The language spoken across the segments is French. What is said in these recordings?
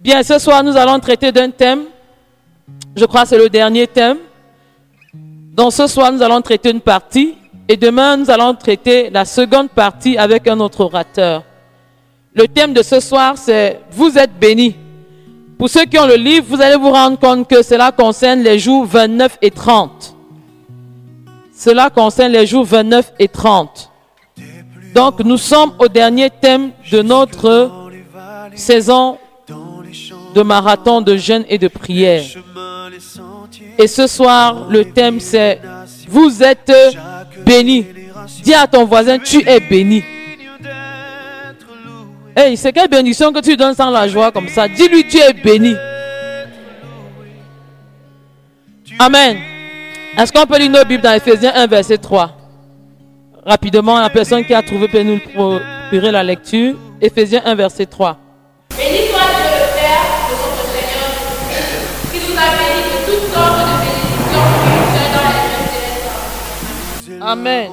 Bien, ce soir, nous allons traiter d'un thème. Je crois que c'est le dernier thème. Donc, ce soir, nous allons traiter une partie. Et demain, nous allons traiter la seconde partie avec un autre orateur. Le thème de ce soir, c'est « Vous êtes bénis ». Pour ceux qui ont le livre, vous allez vous rendre compte que cela concerne les jours 29 et 30. Cela concerne les jours 29 et 30. Donc, nous sommes au dernier thème de notre saison de marathon de jeûne et de prière. Et ce soir, le thème c'est « Vous êtes bénis ». Dis à ton voisin, tu es béni. Hey, c'est quelle bénédiction que tu donnes sans la joie comme ça. Dis-lui, tu es béni. Amen. Est-ce qu'on peut lire nos Bibles dans Ephésiens 1, verset 3? Rapidement, la personne qui a trouvé peut nous procurer la lecture. Ephésiens 1, verset 3. Béni soit Dieu le Père de notre Seigneur Jésus, qui nous a bénis de toutes sortes de bénédictions spirituelles dans les lieux célestes. Amen.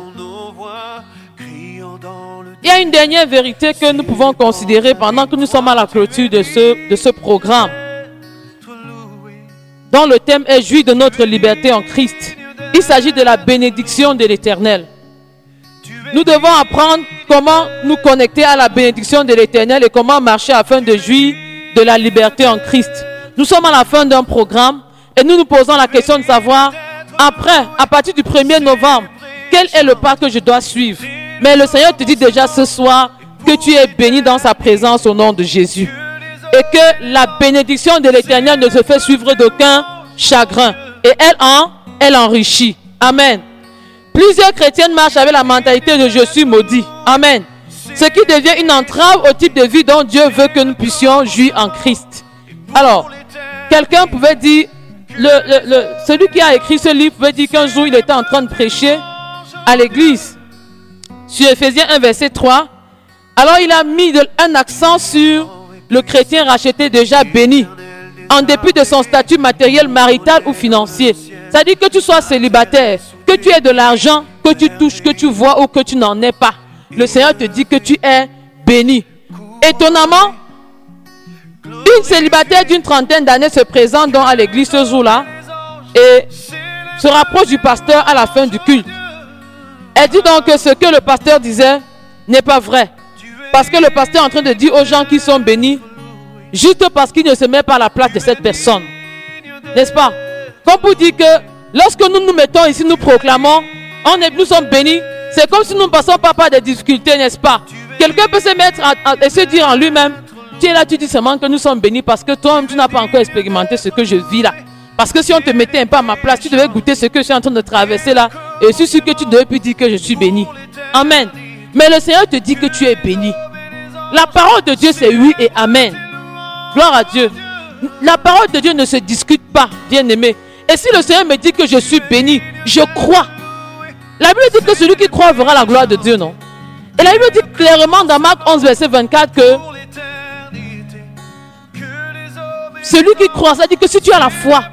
Il y a une dernière vérité que nous pouvons considérer pendant que nous sommes à la clôture de ce programme, dont le thème est « Jouir de notre liberté en Christ ». Il s'agit de la bénédiction de l'Éternel. Nous devons apprendre comment nous connecter à la bénédiction de l'Éternel et comment marcher afin de jouir de la liberté en Christ. Nous sommes à la fin d'un programme et nous nous posons la question de savoir, après, à partir du 1er novembre, quel est le pas que je dois suivre? Mais le Seigneur te dit déjà ce soir que tu es béni dans sa présence au nom de Jésus. Et que la bénédiction de l'Éternel ne se fait suivre d'aucun chagrin. Et elle enrichit. Amen. Plusieurs chrétiens marchent avec la mentalité de je suis maudit. Amen. Ce qui devient une entrave au type de vie dont Dieu veut que nous puissions jouir en Christ. Alors, quelqu'un pouvait dire, celui qui a écrit ce livre pouvait dire qu'un jour il était en train de prêcher à l'église. Sur Ephésiens 1, verset 3, alors il a mis un accent sur le chrétien racheté déjà béni, en dépit de son statut matériel, marital ou financier. C'est-à-dire que tu sois célibataire, que tu aies de l'argent, que tu touches, que tu vois ou que tu n'en aies pas. Le Seigneur te dit que tu es béni. Étonnamment, une célibataire d'une trentaine d'années se présente donc à l'église ce jour-là et se rapproche du pasteur à la fin du culte. Elle dit donc que ce que le pasteur disait n'est pas vrai. Parce que le pasteur est en train de dire aux gens qui sont bénis, juste parce qu'il ne se met pas à la place de cette personne. N'est-ce pas? Comme pour dire que lorsque nous nous mettons ici, nous proclamons, nous sommes bénis, c'est comme si nous ne passons pas par des difficultés, n'est-ce pas? Quelqu'un peut se mettre et se dire en lui-même, tu es là, tu dis seulement que nous sommes bénis parce que toi-même, tu n'as pas encore expérimenté ce que je vis là. Parce que si on te mettait un peu à ma place, tu devais goûter ce que je suis en train de traverser là. Et je suis sûr que tu devais plus dire que je suis béni. Amen. Mais le Seigneur te dit que tu es béni. La parole de Dieu c'est oui et amen. Gloire à Dieu. La parole de Dieu ne se discute pas, bien-aimé. Et si le Seigneur me dit que je suis béni, je crois. La Bible dit que celui qui croit verra la gloire de Dieu, non? Et la Bible dit clairement dans Marc 11, verset 24 que celui qui croit, ça dit que si tu as la foi,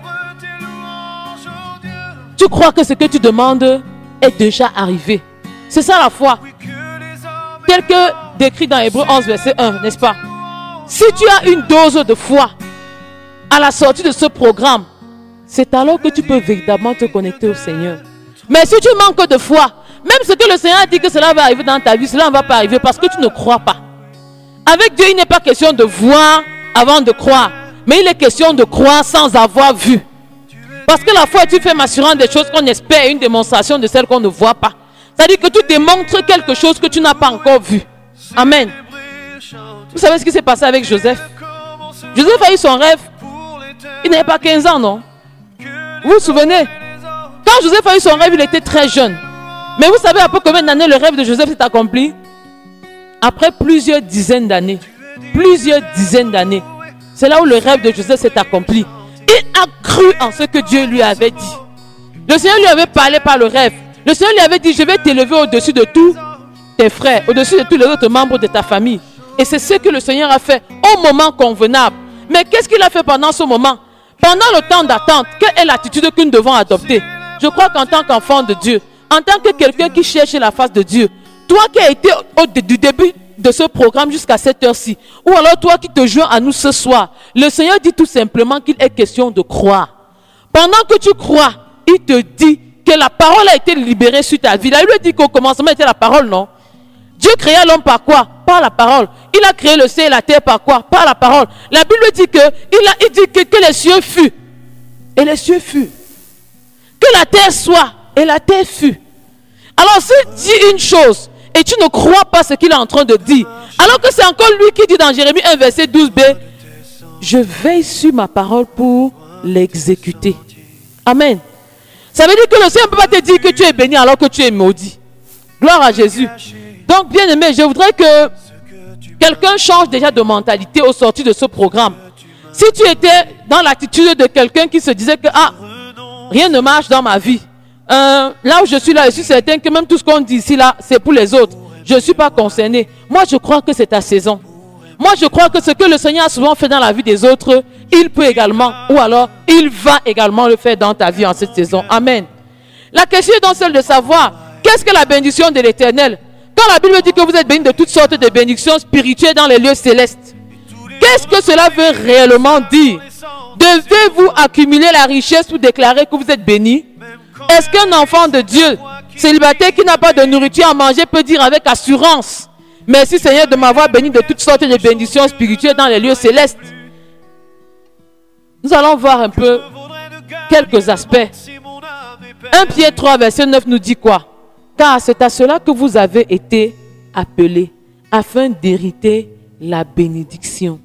tu crois que ce que tu demandes est déjà arrivé. C'est ça la foi. Tel que décrit dans Hébreux 11, verset 1, n'est-ce pas? Si tu as une dose de foi à la sortie de ce programme, c'est alors que tu peux véritablement te connecter au Seigneur. Mais si tu manques de foi, même ce que le Seigneur a dit que cela va arriver dans ta vie, cela ne va pas arriver parce que tu ne crois pas. Avec Dieu, il n'est pas question de voir avant de croire, mais il est question de croire sans avoir vu. Parce que la foi, tu fais m'assurant des choses qu'on espère et une démonstration de celles qu'on ne voit pas. C'est-à-dire que tu démontres quelque chose que tu n'as pas encore vu. Amen. Vous savez ce qui s'est passé avec Joseph? Joseph a eu son rêve. Il n'avait pas 15 ans, non? Vous vous souvenez? Quand Joseph a eu son rêve, il était très jeune. Mais vous savez après combien d'années le rêve de Joseph s'est accompli? Après plusieurs dizaines d'années. Plusieurs dizaines d'années. C'est là où le rêve de Joseph s'est accompli. Il a cru en ce que Dieu lui avait dit. Le Seigneur lui avait parlé par le rêve. Le Seigneur lui avait dit, je vais t'élever au-dessus de tous tes frères, au-dessus de tous les autres membres de ta famille. Et c'est ce que le Seigneur a fait au moment convenable. Mais qu'est-ce qu'il a fait pendant ce moment? Pendant le temps d'attente, quelle est l'attitude que nous devons adopter? Je crois qu'en tant qu'enfant de Dieu, en tant que quelqu'un qui cherche la face de Dieu, toi qui as été du début de ce programme jusqu'à cette heure-ci, ou alors toi qui te joins à nous ce soir, le Seigneur dit tout simplement qu'il est question de croire. Pendant que tu crois, il te dit que la parole a été libérée sur ta vie. Là, il lui dit qu'au commencement était la parole, non? Dieu créa l'homme par quoi? Par la parole. Il a créé le ciel et la terre par quoi? Par la parole. La Bible dit que les cieux furent. Et les cieux furent. Que la terre soit. Et la terre fut. Alors s'il dit une chose et tu ne crois pas ce qu'il est en train de dire, alors que c'est encore lui qui dit dans Jérémie 1 verset 12b, je veille sur ma parole pour l'exécuter. Amen. Ça veut dire que le Seigneur ne peut pas te dire que tu es béni alors que tu es maudit. Gloire à Jésus. Donc bien aimé, je voudrais que quelqu'un change déjà de mentalité au sortir de ce programme. Si tu étais dans l'attitude de quelqu'un qui se disait que rien ne marche dans ma vie, là où je suis là, je suis certain que même tout ce qu'on dit ici là, c'est pour les autres. Je ne suis pas concerné. Moi, je crois que c'est ta saison. Moi, je crois que ce que le Seigneur a souvent fait dans la vie des autres, il peut également, ou alors, il va également le faire dans ta vie en cette saison. Amen. La question est donc celle de savoir, qu'est-ce que la bénédiction de l'Éternel? Quand la Bible dit que vous êtes bénis de toutes sortes de bénédictions spirituelles dans les lieux célestes, qu'est-ce que cela veut réellement dire? Devez-vous accumuler la richesse pour déclarer que vous êtes bénis? Est-ce qu'un enfant de Dieu, célibataire qui n'a pas de nourriture à manger, peut dire avec assurance, merci Seigneur de m'avoir béni de toutes sortes de bénédictions spirituelles dans les lieux célestes? Nous allons voir un peu quelques aspects. 1 Pierre 3 verset 9 nous dit quoi? Car c'est à cela que vous avez été appelés, afin d'hériter la bénédiction.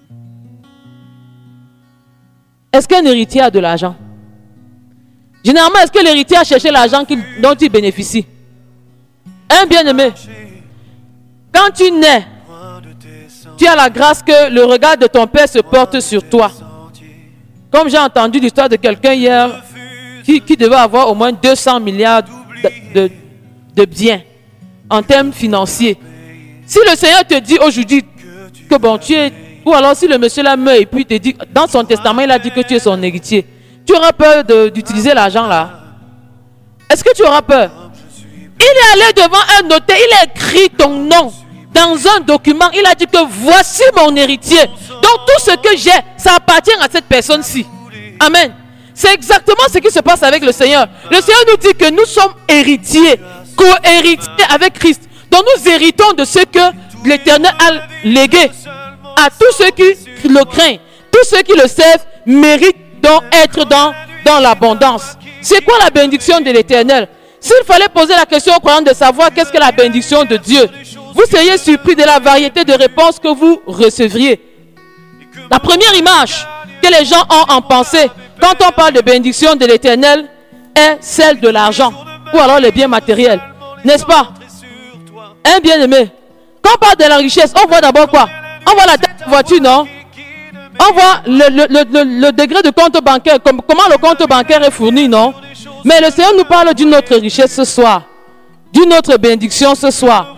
Est-ce qu'un héritier a de l'argent? Généralement, est-ce que l'héritier a cherché l'argent dont il bénéficie? Un bien-aimé, quand tu nais, tu as la grâce que le regard de ton père se porte sur toi. Comme j'ai entendu l'histoire de quelqu'un hier qui devait avoir au moins 200 milliards de biens en termes financiers. Si le Seigneur te dit aujourd'hui que bon, tu es, ou alors si le monsieur là meurt et puis te dit, dans son testament, il a dit que tu es son héritier, tu auras peur d'utiliser l'argent là? Est-ce que tu auras peur? Il est allé devant un notaire, il a écrit ton nom dans un document, il a dit que voici mon héritier. Donc tout ce que j'ai, ça appartient à cette personne-ci. Amen. C'est exactement ce qui se passe avec le Seigneur. Le Seigneur nous dit que nous sommes héritiers, co-héritiers avec Christ. Donc nous héritons de ce que l'Éternel a légué à tous ceux qui le craignent. Tous ceux qui le servent méritent donc être dans l'abondance. C'est quoi la bénédiction de l'Éternel? S'il fallait poser la question aux croyants de savoir qu'est-ce que la bénédiction de Dieu, vous seriez surpris de la variété de réponses que vous recevriez. La première image que les gens ont en pensée quand on parle de bénédiction de l'Éternel est celle de l'argent ou alors les biens matériels. N'est-ce pas? Un bien-aimé, quand on parle de la richesse, on voit d'abord quoi? On voit la tête de voiture, non? On voit le degré de compte bancaire, comment le compte bancaire est fourni, non? Mais le Seigneur nous parle d'une autre richesse ce soir, d'une autre bénédiction ce soir.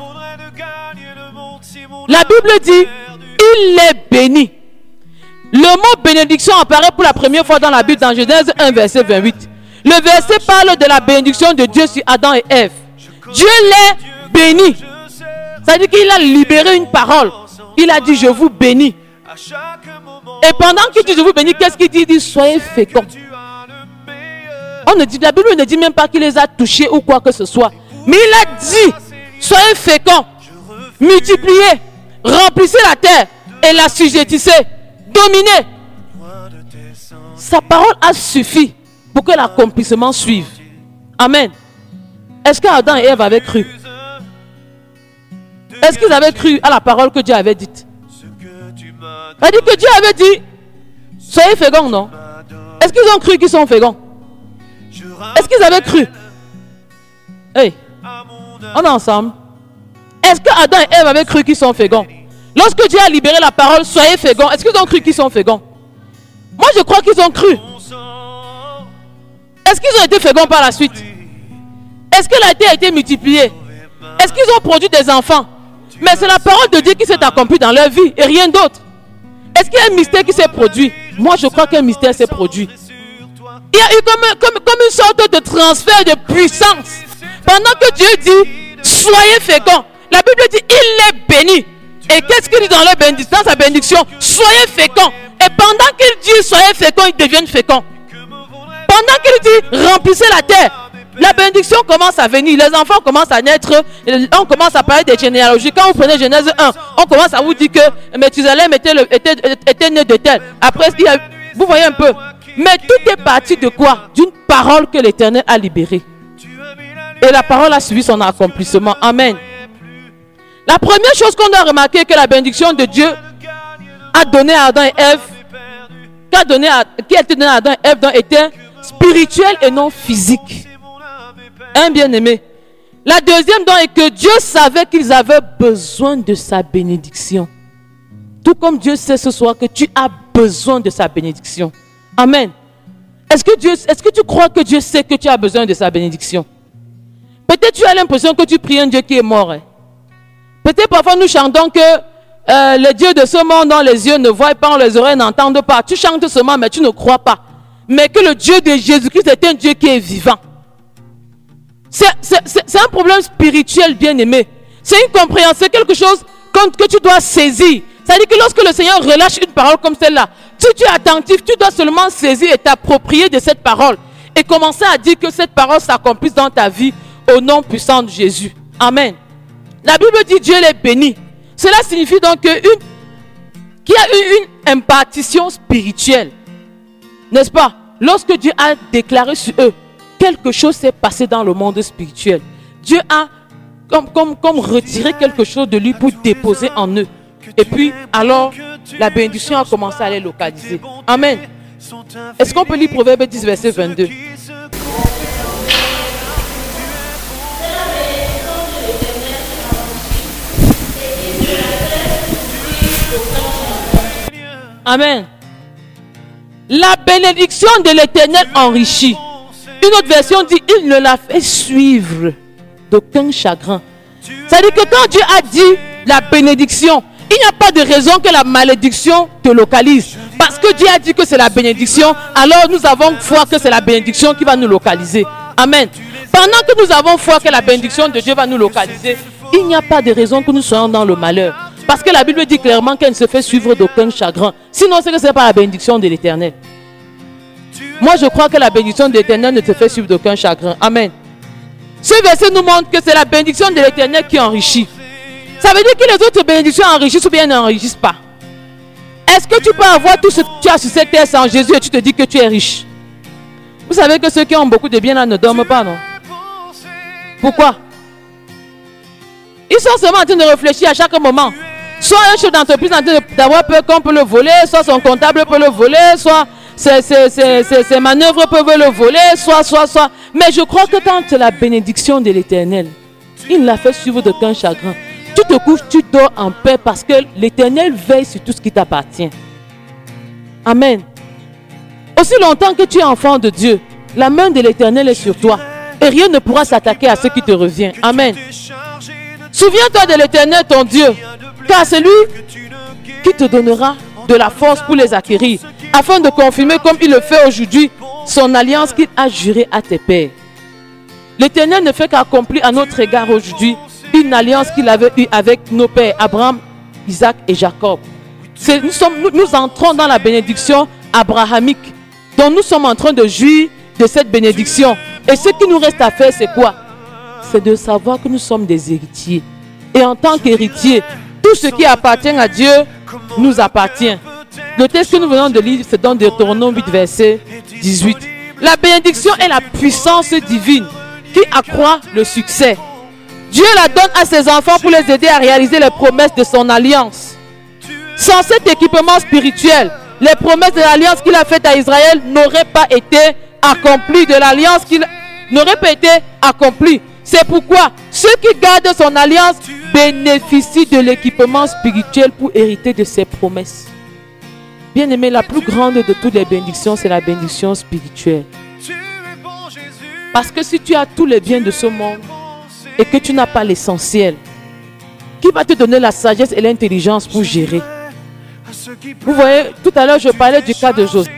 La Bible dit, il est béni. Le mot bénédiction apparaît pour la première fois dans la Bible dans Genèse 1 verset 28. Le verset parle de la bénédiction de Dieu sur Adam et Ève. Dieu les bénit. Ça veut dire qu'il a libéré une parole. Il a dit je vous bénis. Et pendant qu'il dit je vous bénis, qu'est-ce qu'il dit? Il dit soyez féconds. La Bible ne dit même pas qu'il les a touchés ou quoi que ce soit. Mais il a dit soyez féconds, multipliez, remplissez la terre et l'assujettissez, dominez. Sa parole a suffi pour que l'accomplissement suive. Amen. Est-ce qu'Adam et Ève avaient cru? Est-ce qu'ils avaient cru à la parole que Dieu avait dite? C'est-à-dire que Dieu avait dit soyez féconds, non? Est-ce qu'ils ont cru qu'ils sont féconds? Est-ce qu'ils avaient cru? Hey, on est ensemble. Est-ce que Adam et Ève avaient cru qu'ils sont féconds? Lorsque Dieu a libéré la parole, soyez féconds, est-ce qu'ils ont cru qu'ils sont féconds? Moi je crois qu'ils ont cru. Est-ce qu'ils ont été féconds par la suite? Est-ce que la terre a été multipliée? Est-ce qu'ils ont produit des enfants? Mais c'est la parole de Dieu qui s'est accomplie dans leur vie et rien d'autre. Est-ce qu'il y a un mystère qui s'est produit? Moi je crois qu'un mystère s'est produit. Il y a eu comme une sorte de transfert de puissance. Pendant que Dieu dit soyez féconds. La Bible dit, il est béni. Et qu'est-ce qu'il dit dans sa bénédiction? Soyez féconds. Et pendant qu'il dit soyez féconds, ils deviennent féconds. Pendant qu'il dit remplissez la terre, la bénédiction commence à venir. Les enfants commencent à naître. On commence à parler des généalogies. Quand vous prenez Genèse 1, on commence à vous dire que Méthusalem était né de tel. Après, vous voyez un peu. Mais tout est parti de quoi? D'une parole que l'Éternel a libérée. Et la parole a suivi son accomplissement. Amen. La première chose qu'on doit remarquer est que la bénédiction de Dieu a donné à Adam et Ève, qui a été donnée à Adam et Ève, était spirituelle et non physique. Un bien-aimé. La deuxième don est que Dieu savait qu'ils avaient besoin de sa bénédiction. Tout comme Dieu sait ce soir que tu as besoin de sa bénédiction. Amen. Est-ce que tu crois que Dieu sait que tu as besoin de sa bénédiction? Peut-être tu as l'impression que tu pries un Dieu qui est mort. Peut-être parfois nous chantons que les dieux de ce monde dont les yeux ne voient pas, les oreilles n'entendent pas. Tu chantes seulement mais tu ne crois pas. Mais que le Dieu de Jésus-Christ est un Dieu qui est vivant. C'est un problème spirituel, bien-aimé. C'est une compréhension, c'est quelque chose que tu dois saisir. C'est-à-dire que lorsque le Seigneur relâche une parole comme celle-là, si tu es attentif, tu dois seulement saisir et t'approprier de cette parole. Et commencer à dire que cette parole s'accomplisse dans ta vie au nom puissant de Jésus. Amen. La Bible dit Dieu les bénit. Cela signifie donc qu'il y a eu une impartition spirituelle. N'est-ce pas? Lorsque Dieu a déclaré sur eux, quelque chose s'est passé dans le monde spirituel. Dieu a comme retiré quelque chose de lui pour déposer en eux. Et puis, alors, la bénédiction a commencé à les localiser. Amen. Est-ce qu'on peut lire Proverbe 10, verset 22? Amen. La bénédiction de l'Éternel enrichit. Une autre version dit, il ne la fait suivre d'aucun chagrin. C'est-à-dire que quand Dieu a dit la bénédiction, il n'y a pas de raison que la malédiction te localise. Parce que Dieu a dit que c'est la bénédiction, alors nous avons foi que c'est la bénédiction qui va nous localiser. Amen. Pendant que nous avons foi que la bénédiction de Dieu va nous localiser, il n'y a pas de raison que nous soyons dans le malheur. Parce que la Bible dit clairement qu'elle ne se fait suivre d'aucun chagrin. Sinon, c'est que ce n'est pas la bénédiction de l'Éternel. Moi, je crois que la bénédiction de l'Éternel ne te fait suivre d'aucun chagrin. Amen. Ce verset nous montre que c'est la bénédiction de l'Éternel qui enrichit. Ça veut dire que les autres bénédictions enrichissent ou bien n'enrichissent pas. Est-ce que tu peux avoir tout ce que tu as sur cette terre sans Jésus et tu te dis que tu es riche? Vous savez que ceux qui ont beaucoup de biens là ne dorment pas, non? Pourquoi? Ils sont seulement en train de réfléchir à chaque moment. Soit un chef d'entreprise en train d'avoir peur qu'on peut le voler, soit son comptable peut le voler, soit ses manœuvres peuvent le voler, soit. Mais je crois que quand c'est la bénédiction de l'Éternel, il ne la fait suivre d'aucun chagrin. Tu te couches, tu dors en paix parce que l'Éternel veille sur tout ce qui t'appartient. Amen. Aussi longtemps que tu es enfant de Dieu, la main de l'Éternel est sur toi et rien ne pourra s'attaquer à ce qui te revient. Amen. Souviens-toi de l'Éternel ton Dieu, car c'est lui qui te donnera de la force pour les acquérir, afin de confirmer comme il le fait aujourd'hui son alliance qu'il a jurée à tes pères. L'Éternel ne fait qu'accomplir à notre égard aujourd'hui une alliance qu'il avait eue avec nos pères Abraham, Isaac et Jacob. Nous entrons dans la bénédiction abrahamique, dont nous sommes en train de jouir de cette bénédiction. Et ce qui nous reste à faire, c'est quoi? C'est de savoir que nous sommes des héritiers. Et en tant qu'héritiers, tout ce qui appartient à Dieu nous appartient. Le texte que nous venons de lire, c'est dans Deutéronome 8, verset 18. La bénédiction est la puissance divine qui accroît le succès. Dieu la donne à ses enfants pour les aider à réaliser les promesses de son alliance. Sans cet équipement spirituel, les promesses de l'alliance qu'il a faites à Israël n'auraient pas été accomplies, de l'alliance qu'il n'aurait pas été accomplie. C'est pourquoi ceux qui gardent son alliance bénéficient de l'équipement spirituel pour hériter de ses promesses. Bien-aimé, la plus grande de toutes les bénédictions, c'est la bénédiction spirituelle. Parce que si tu as tous les biens de ce monde et que tu n'as pas l'essentiel, qui va te donner la sagesse et l'intelligence pour gérer? Vous voyez, tout à l'heure, je parlais du cas de Joseph.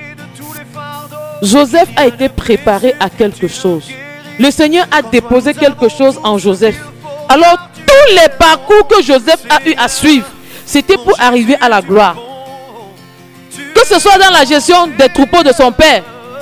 Joseph a été préparé à quelque chose. Le Seigneur a déposé quelque chose en Joseph. Alors, tous les parcours que Joseph a eu à suivre, c'était pour arriver à la gloire. Que ce soit dans la gestion des troupeaux de son père,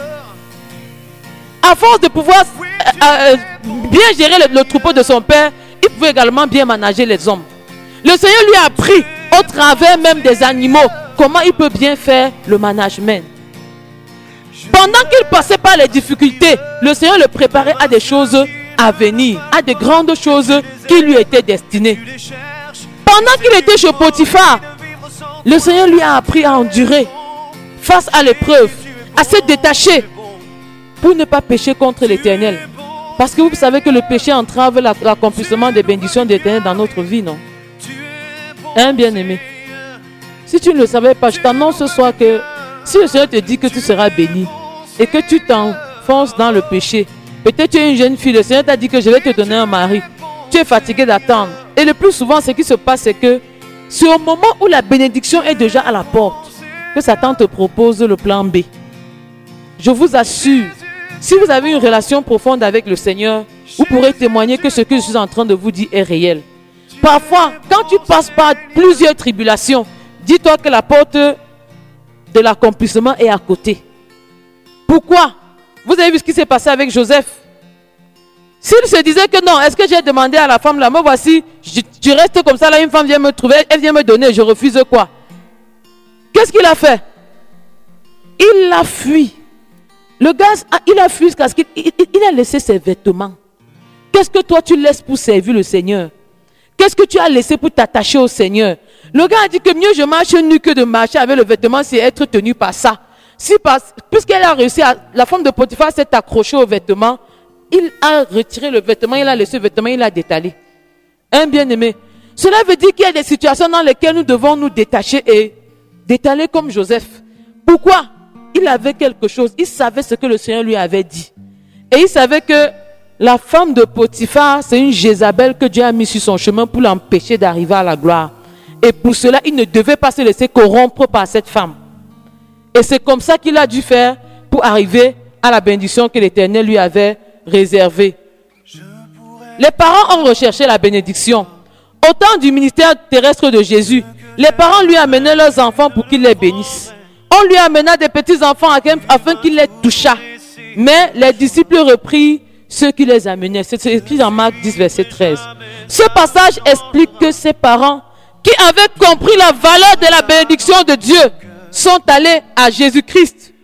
à force de pouvoir bien gérer le troupeau de son père, il pouvait également bien manager les hommes. Le Seigneur lui a appris, au travers même des animaux, comment il peut bien faire le management. Pendant qu'il passait par les difficultés, le Seigneur le préparait à des choses à venir, à de grandes choses qui lui étaient destinées. Pendant qu'il était chez Potiphar, le Seigneur lui a appris à endurer face à l'épreuve, à se détacher pour ne pas pécher contre l'Éternel. Parce que vous savez que le péché entrave l'accomplissement des bénédictions de l'Éternel dans notre vie, non? Hein, bien-aimé? Si tu ne le savais pas, je t'annonce ce soir que si le Seigneur te dit que tu seras béni et que tu t'enfonces dans le péché, peut-être tu es une jeune fille, le Seigneur t'a dit que je vais te donner un mari. Tu es fatigué d'attendre. Et le plus souvent, ce qui se passe, c'est que c'est au moment où la bénédiction est déjà à la porte que Satan te propose le plan B. Je vous assure, si vous avez une relation profonde avec le Seigneur, vous pourrez témoigner que ce que je suis en train de vous dire est réel. Parfois, quand tu passes par plusieurs tribulations, dis-toi que la porte de l'accomplissement est à côté. Pourquoi? Vous avez vu ce qui s'est passé avec Joseph? S'il se disait que non, est-ce que j'ai demandé à la femme là, me voici, je reste comme ça, là une femme vient me trouver, elle vient me donner, je refuse quoi? Qu'est-ce qu'il a fait? Il a fui. Le gars, il a fui parce qu'il a laissé ses vêtements. Qu'est-ce que toi tu laisses pour servir le Seigneur? Qu'est-ce que tu as laissé pour t'attacher au Seigneur? Le gars a dit que mieux je marche nu que de marcher avec le vêtement, c'est être tenu par ça. Puisqu'elle a réussi, la femme de Potiphar s'est accrochée au vêtement, il a retiré le vêtement, il a laissé le vêtement, il a détalé. Un bien-aimé. Cela veut dire qu'il y a des situations dans lesquelles nous devons nous détacher et détaler comme Joseph. Pourquoi? Il avait quelque chose. Il savait ce que le Seigneur lui avait dit. Et il savait que la femme de Potiphar, c'est une Jézabel que Dieu a mis sur son chemin pour l'empêcher d'arriver à la gloire. Et pour cela, il ne devait pas se laisser corrompre par cette femme. Et c'est comme ça qu'il a dû faire pour arriver à la bénédiction que l'Éternel lui avait réservée. Les parents ont recherché la bénédiction. Au temps du ministère terrestre de Jésus, les parents lui amenaient leurs enfants pour qu'ils les bénissent. On lui amena des petits-enfants afin qu'il les touchât. Mais les disciples reprirent ceux qui les amenaient. C'est écrit dans Marc 10, verset 13. Ce passage explique que ces parents qui avaient compris la valeur de la bénédiction de Dieu sont allés à Jésus-Christ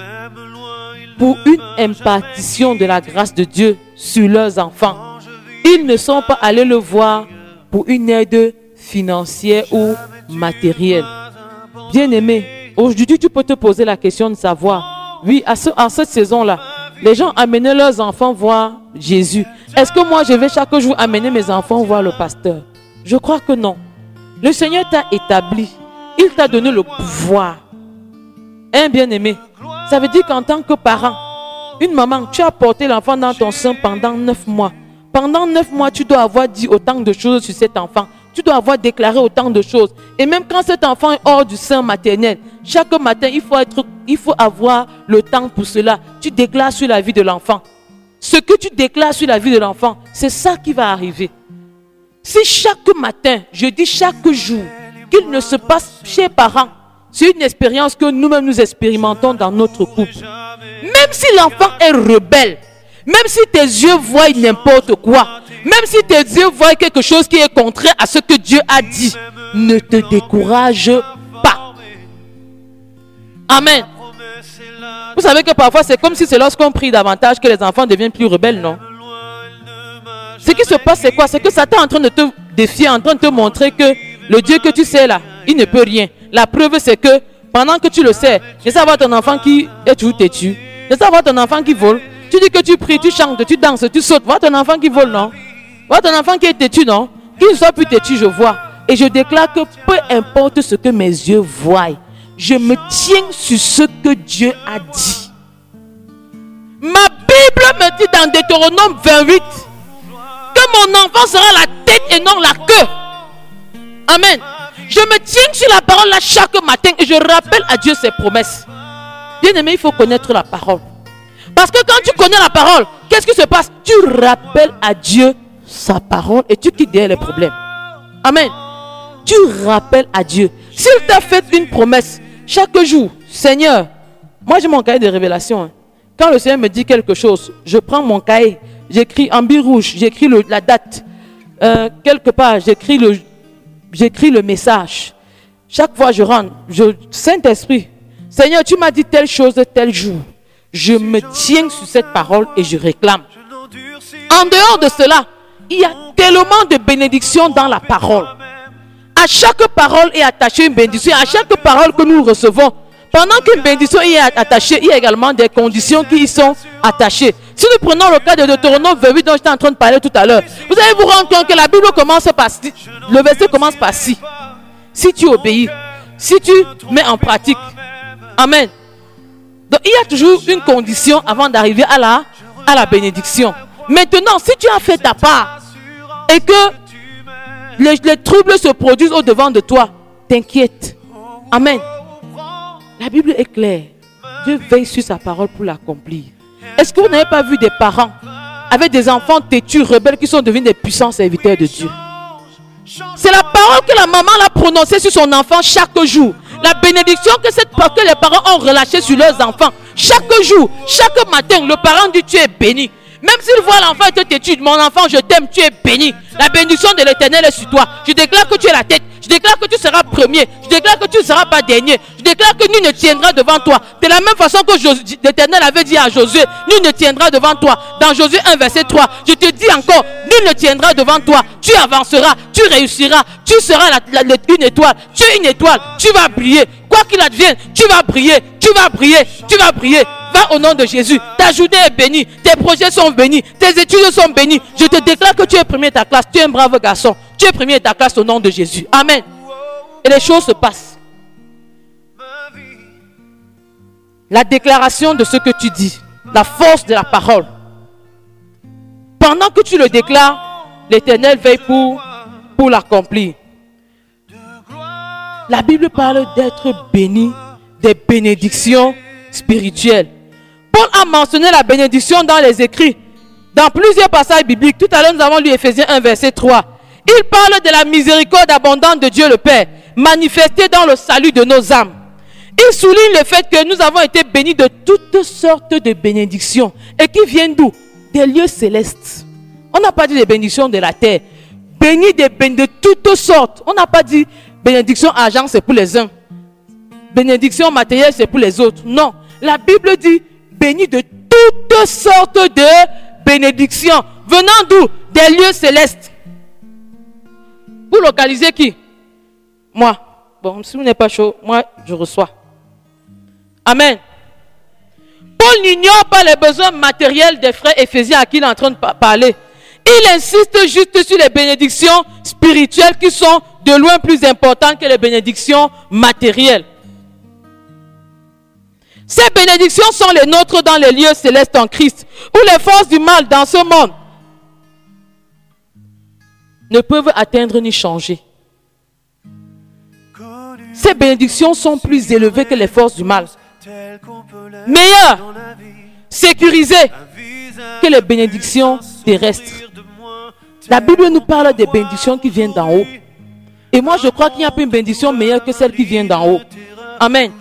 pour une impartition de la grâce de Dieu sur leurs enfants. Ils ne sont pas allés le voir pour une aide financière ou matérielle. Bien-aimé, aujourd'hui tu peux te poser la question de savoir, oui, en cette saison-là, les gens amenaient leurs enfants voir Jésus. Est-ce que moi je vais chaque jour amener mes enfants voir le pasteur? Je crois que non. Le Seigneur t'a établi. Il t'a donné le pouvoir. Un bien-aimé, ça veut dire qu'en tant que parent, une maman, tu as porté l'enfant dans ton sein pendant 9 mois. Pendant 9 mois, tu dois avoir dit autant de choses sur cet enfant. Tu dois avoir déclaré autant de choses. Et même quand cet enfant est hors du sein maternel, chaque matin, il faut avoir le temps pour cela. Tu déclares sur la vie de l'enfant. Ce que tu déclares sur la vie de l'enfant, c'est ça qui va arriver. Si chaque matin, je dis chaque jour, qu'il ne se passe chez les parents, c'est une expérience que nous-mêmes nous expérimentons dans notre couple. Même si l'enfant est rebelle, même si tes yeux voient n'importe quoi, même si tes yeux voient quelque chose qui est contraire à ce que Dieu a dit, ne te décourage pas. Amen. Vous savez que parfois c'est comme si c'est lorsqu'on prie davantage que les enfants deviennent plus rebelles, non? Ce qui se passe c'est quoi? C'est que Satan est en train de te défier, en train de te montrer que le Dieu que tu sais là, il ne peut rien. La preuve c'est que pendant que tu le sais, je sais avoir ton enfant qui est toujours têtu, je sais avoir ton enfant qui vole. Tu dis que tu pries, tu chantes, tu danses, tu sautes. Vois ton enfant qui vole, non? Vois ton enfant qui est têtu, non? Qu'il ne soit plus têtu, je vois. Et je déclare que peu importe ce que mes yeux voient, je me tiens sur ce que Dieu a dit. Ma Bible me dit dans Deutéronome 28 que mon enfant sera la tête et non la queue. Amen. Je me tiens sur la parole là chaque matin et je rappelle à Dieu ses promesses. Bien aimé, il faut connaître la parole. Parce que quand tu connais la parole, qu'est-ce qui se passe? Tu rappelles à Dieu sa parole et tu quittes derrière les problèmes. Amen. Tu rappelles à Dieu. S'il t'a fait une promesse, chaque jour, Seigneur, moi j'ai mon cahier de révélation. Quand le Seigneur me dit quelque chose, je prends mon cahier, j'écris en bille rouge, j'écris la date. Quelque part, j'écris le message. Chaque fois je rentre, Saint-Esprit, Seigneur, tu m'as dit telle chose tel jour. Je me tiens sur cette parole et je réclame. En dehors de cela, il y a tellement de bénédictions dans la parole. À chaque parole est attachée une bénédiction. À chaque parole que nous recevons, pendant qu'une bénédiction est attachée, il y a également des conditions qui y sont attachées. Si nous prenons le cas de Deutéronome 28 dont j'étais en train de parler tout à l'heure, vous allez vous rendre compte que la Bible commence par si. Le verset commence par si. Si tu obéis, si tu mets en pratique. Amen. Donc il y a toujours une condition avant d'arriver à la bénédiction. Maintenant, si tu as fait ta part et que les troubles se produisent au-devant de toi, t'inquiète. Amen. La Bible est claire. Dieu veille sur sa parole pour l'accomplir. Est-ce que vous n'avez pas vu des parents avec des enfants têtus, rebelles qui sont devenus des puissants serviteurs de Dieu? C'est la parole que la maman l'a prononcée sur son enfant chaque jour. La bénédiction que les parents ont relâchée sur leurs enfants. Chaque jour, chaque matin, le parent dit tu es béni. Même s'il voit l'enfant être têtu, mon enfant, je t'aime, tu es béni. La bénédiction de l'Éternel est sur toi. Je déclare que tu es la tête. Je déclare que tu seras premier. Je déclare que tu ne seras pas dernier. Je déclare que nul ne tiendra devant toi. De la même façon que l'Éternel avait dit à Josué, nul ne tiendra devant toi. Dans Josué 1, verset 3, je te dis encore, nul ne tiendra devant toi. Tu avanceras, tu réussiras, tu seras une étoile. Tu es une étoile, tu vas briller. Quoi qu'il advienne, tu vas briller, tu vas briller, tu vas briller. Va au nom de Jésus. Ta journée est bénie. Tes projets sont bénis. Tes études sont bénies. Je te déclare que tu es premier de ta classe. Tu es un brave garçon. Tu es premier de ta classe au nom de Jésus. Amen. Et les choses se passent. La déclaration de ce que tu dis. La force de la parole. Pendant que tu le déclares, l'Éternel veille pour l'accomplir. La Bible parle d'être béni, des bénédictions spirituelles. Paul a mentionné la bénédiction dans les écrits, dans plusieurs passages bibliques. Tout à l'heure, nous avons lu Ephésiens 1, verset 3. Il parle de la miséricorde abondante de Dieu le Père, manifestée dans le salut de nos âmes. Il souligne le fait que nous avons été bénis de toutes sortes de bénédictions. Et qui viennent d'où? Des lieux célestes. On n'a pas dit des bénédictions de la terre. Bénis de toutes sortes. On n'a pas dit bénédiction argent, c'est pour les uns. Bénédiction matérielle, c'est pour les autres. Non. La Bible dit béni de toutes sortes de bénédictions. Venant d'où? Des lieux célestes. Vous localisez qui? Moi. Bon, si vous n'êtes pas chaud, moi, je reçois. Amen. Paul n'ignore pas les besoins matériels des frères éphésiens à qui il est en train de parler. Il insiste juste sur les bénédictions spirituelles qui sont de loin plus importantes que les bénédictions matérielles. Ces bénédictions sont les nôtres dans les lieux célestes en Christ, où les forces du mal dans ce monde ne peuvent atteindre ni changer. Ces bénédictions sont plus élevées que les forces du mal, meilleures, sécurisées que les bénédictions terrestres. La Bible nous parle des bénédictions qui viennent d'en haut. Et moi, je crois qu'il n'y a pas une bénédiction meilleure que celle qui vient d'en haut. Amen.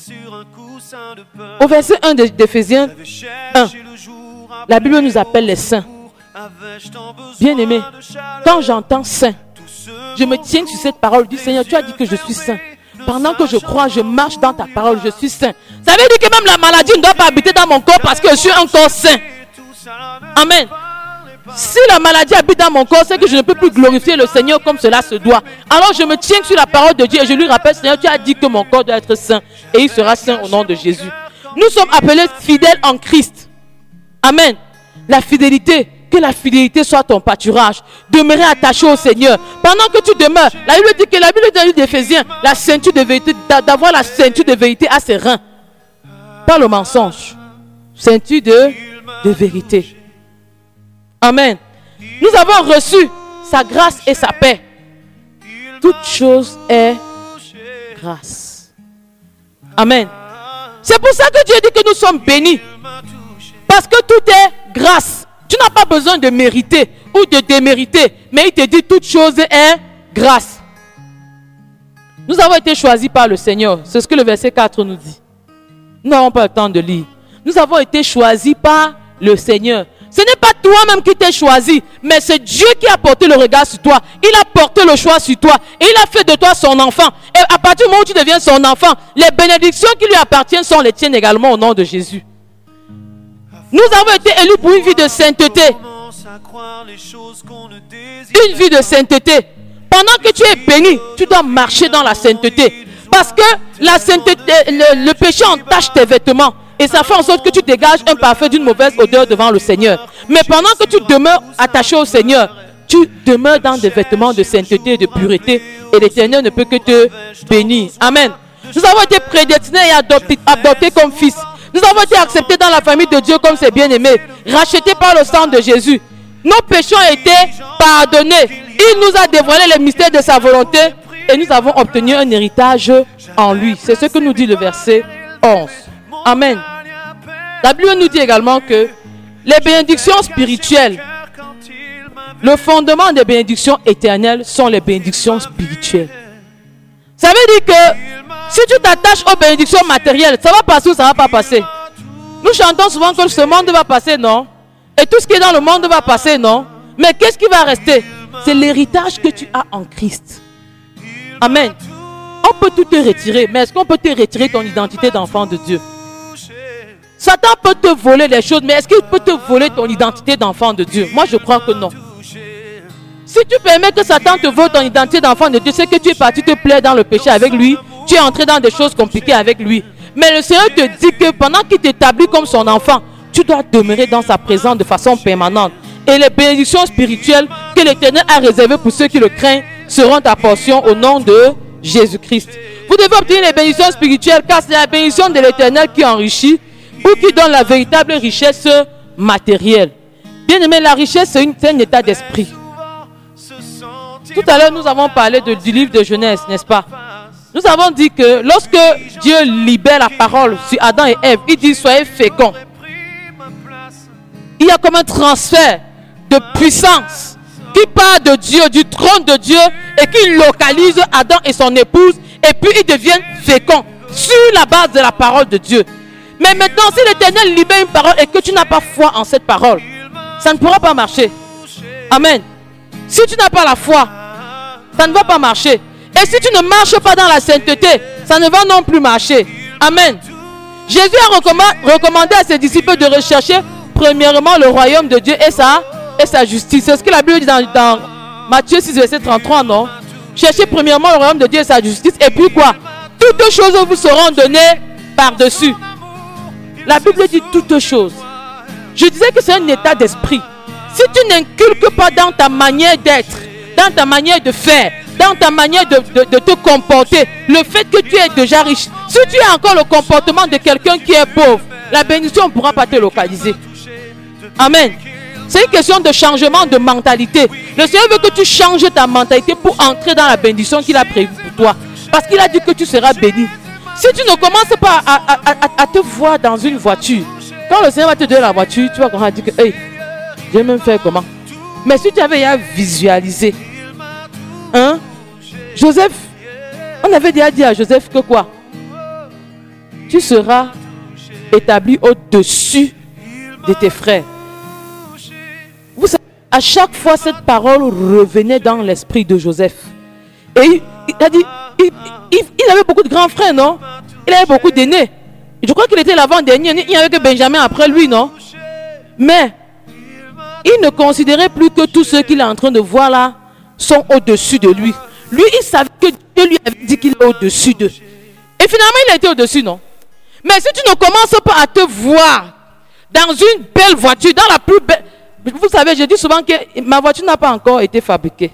Au verset 1 d'Éphésiens 1, la Bible nous appelle les saints. Bien-aimés, quand j'entends saint, je me tiens sur cette parole. Je dis, Seigneur, tu as dit que je suis saint. Pendant que je crois, je marche dans ta parole, je suis saint. Ça veut dire que même la maladie ne doit pas habiter dans mon corps parce que je suis un corps saint. Amen. Si la maladie habite dans mon corps, c'est que je ne peux plus glorifier le Seigneur comme cela se doit. Alors je me tiens sur la parole de Dieu et je lui rappelle, Seigneur, tu as dit que mon corps doit être saint et il sera saint au nom de Jésus. Nous sommes appelés fidèles en Christ. Amen. La fidélité, que la fidélité soit ton pâturage. Demeurer attaché au Seigneur. Pendant que tu demeures, la Bible dit que la Bible dit d'Éphésiens, la ceinture de vérité, d'avoir la ceinture de vérité à ses reins. Pas le mensonge. Ceinture de vérité. Amen. Nous avons reçu sa grâce et sa paix. Toute chose est grâce. Amen. C'est pour ça que Dieu dit que nous sommes bénis. Parce que tout est grâce. Tu n'as pas besoin de mériter ou de démériter. Mais il te dit toute chose est grâce. Nous avons été choisis par le Seigneur. C'est ce que le verset 4 nous dit. Nous n'avons pas le temps de lire. Nous avons été choisis par le Seigneur. Ce n'est pas toi-même qui t'es choisi, mais c'est Dieu qui a porté le regard sur toi. Il a porté le choix sur toi et il a fait de toi son enfant. Et à partir du moment où tu deviens son enfant, les bénédictions qui lui appartiennent sont les tiennes également au nom de Jésus. Nous avons été élus pour une vie de sainteté. Une vie de sainteté. Pendant que tu es béni, tu dois marcher dans la sainteté. Parce que la sainteté, le péché entache tes vêtements. Et ça fait en sorte que tu dégages un parfum d'une mauvaise odeur devant le Seigneur. Mais pendant que tu demeures attaché au Seigneur, tu demeures dans des vêtements de sainteté et de pureté. Et l'Éternel ne peut que te bénir. Amen. Nous avons été prédestinés et adoptés comme fils. Nous avons été acceptés dans la famille de Dieu comme ses bien-aimés. Rachetés par le sang de Jésus. Nos péchés ont été pardonnés. Il nous a dévoilé les mystères de sa volonté. Et nous avons obtenu un héritage en lui. C'est ce que nous dit le verset 11. Amen. La Bible nous dit également que les bénédictions spirituelles, le fondement des bénédictions éternelles sont les bénédictions spirituelles. Ça veut dire que si tu t'attaches aux bénédictions matérielles, ça va passer ou ça ne va pas passer? Nous chantons souvent que ce monde va passer, non? Et tout ce qui est dans le monde va passer, non? Mais qu'est-ce qui va rester? C'est l'héritage que tu as en Christ. Amen. On peut tout te retirer, mais est-ce qu'on peut te retirer ton identité d'enfant de Dieu? Satan peut te voler les choses, mais est-ce qu'il peut te voler ton identité d'enfant de Dieu? Moi, je crois que non. Si tu permets que Satan te vole ton identité d'enfant de Dieu, c'est que tu es parti te plaire dans le péché avec lui, tu es entré dans des choses compliquées avec lui. Mais le Seigneur te dit que pendant qu'il t'établit comme son enfant, tu dois demeurer dans sa présence de façon permanente. Et les bénédictions spirituelles que l'Éternel a réservées pour ceux qui le craignent seront ta portion au nom de Jésus-Christ. Vous devez obtenir les bénédictions spirituelles car c'est la bénédiction de l'Éternel qui enrichit ou qui donne la véritable richesse matérielle. Bien aimé, la richesse c'est un état d'esprit. Tout à l'heure nous avons parlé du livre de Genèse, n'est-ce pas? Nous avons dit que lorsque Dieu libère la parole sur Adam et Ève, il dit soyez féconds. Il y a comme un transfert de puissance qui part de Dieu, du trône de Dieu, et qui localise Adam et son épouse, et puis ils deviennent féconds sur la base de la parole de Dieu. Mais maintenant, si l'Éternel libère une parole et que tu n'as pas foi en cette parole, ça ne pourra pas marcher. Amen. Si tu n'as pas la foi, ça ne va pas marcher. Et si tu ne marches pas dans la sainteté, ça ne va non plus marcher. Amen. Jésus a recommandé à ses disciples de rechercher premièrement le royaume de Dieu et sa justice. C'est ce que la Bible dit dans Matthieu 6, verset 33, non? Cherchez premièrement le royaume de Dieu et sa justice. Et puis quoi? Toutes choses vous seront données par-dessus. La Bible dit toutes choses. Je disais que c'est un état d'esprit. Si tu n'inculques pas dans ta manière d'être, dans ta manière de faire, dans ta manière de te comporter, le fait que tu es déjà riche, si tu as encore le comportement de quelqu'un qui est pauvre, la bénédiction ne pourra pas te localiser. Amen. C'est une question de changement de mentalité. Le Seigneur veut que tu changes ta mentalité pour entrer dans la bénédiction qu'il a prévue pour toi. Parce qu'il a dit que tu seras béni. Si tu ne commences pas à te voir dans une voiture, quand le Seigneur va te donner la voiture, tu vas commencer à dire que hey, je vais même faire comment? Mais si tu avais déjà visualisé, hein? Joseph, on avait déjà dit à Joseph que quoi? Tu seras établi au-dessus de tes frères. Vous savez, à chaque fois cette parole revenait dans l'esprit de Joseph. Et il a dit, il avait beaucoup de grands frères, non? Il avait beaucoup d'aînés. Je crois qu'il était l'avant-dernier. Il n'y avait que Benjamin après lui, non? Mais il ne considérait plus que tous ceux qu'il est en train de voir là sont au-dessus de lui. Lui, il savait que Dieu lui avait dit qu'il est au-dessus d'eux. Et finalement, il a été au-dessus, non? Mais si tu ne commences pas à te voir dans une belle voiture, dans la plus belle... Vous savez, je dis souvent que ma voiture n'a pas encore été fabriquée.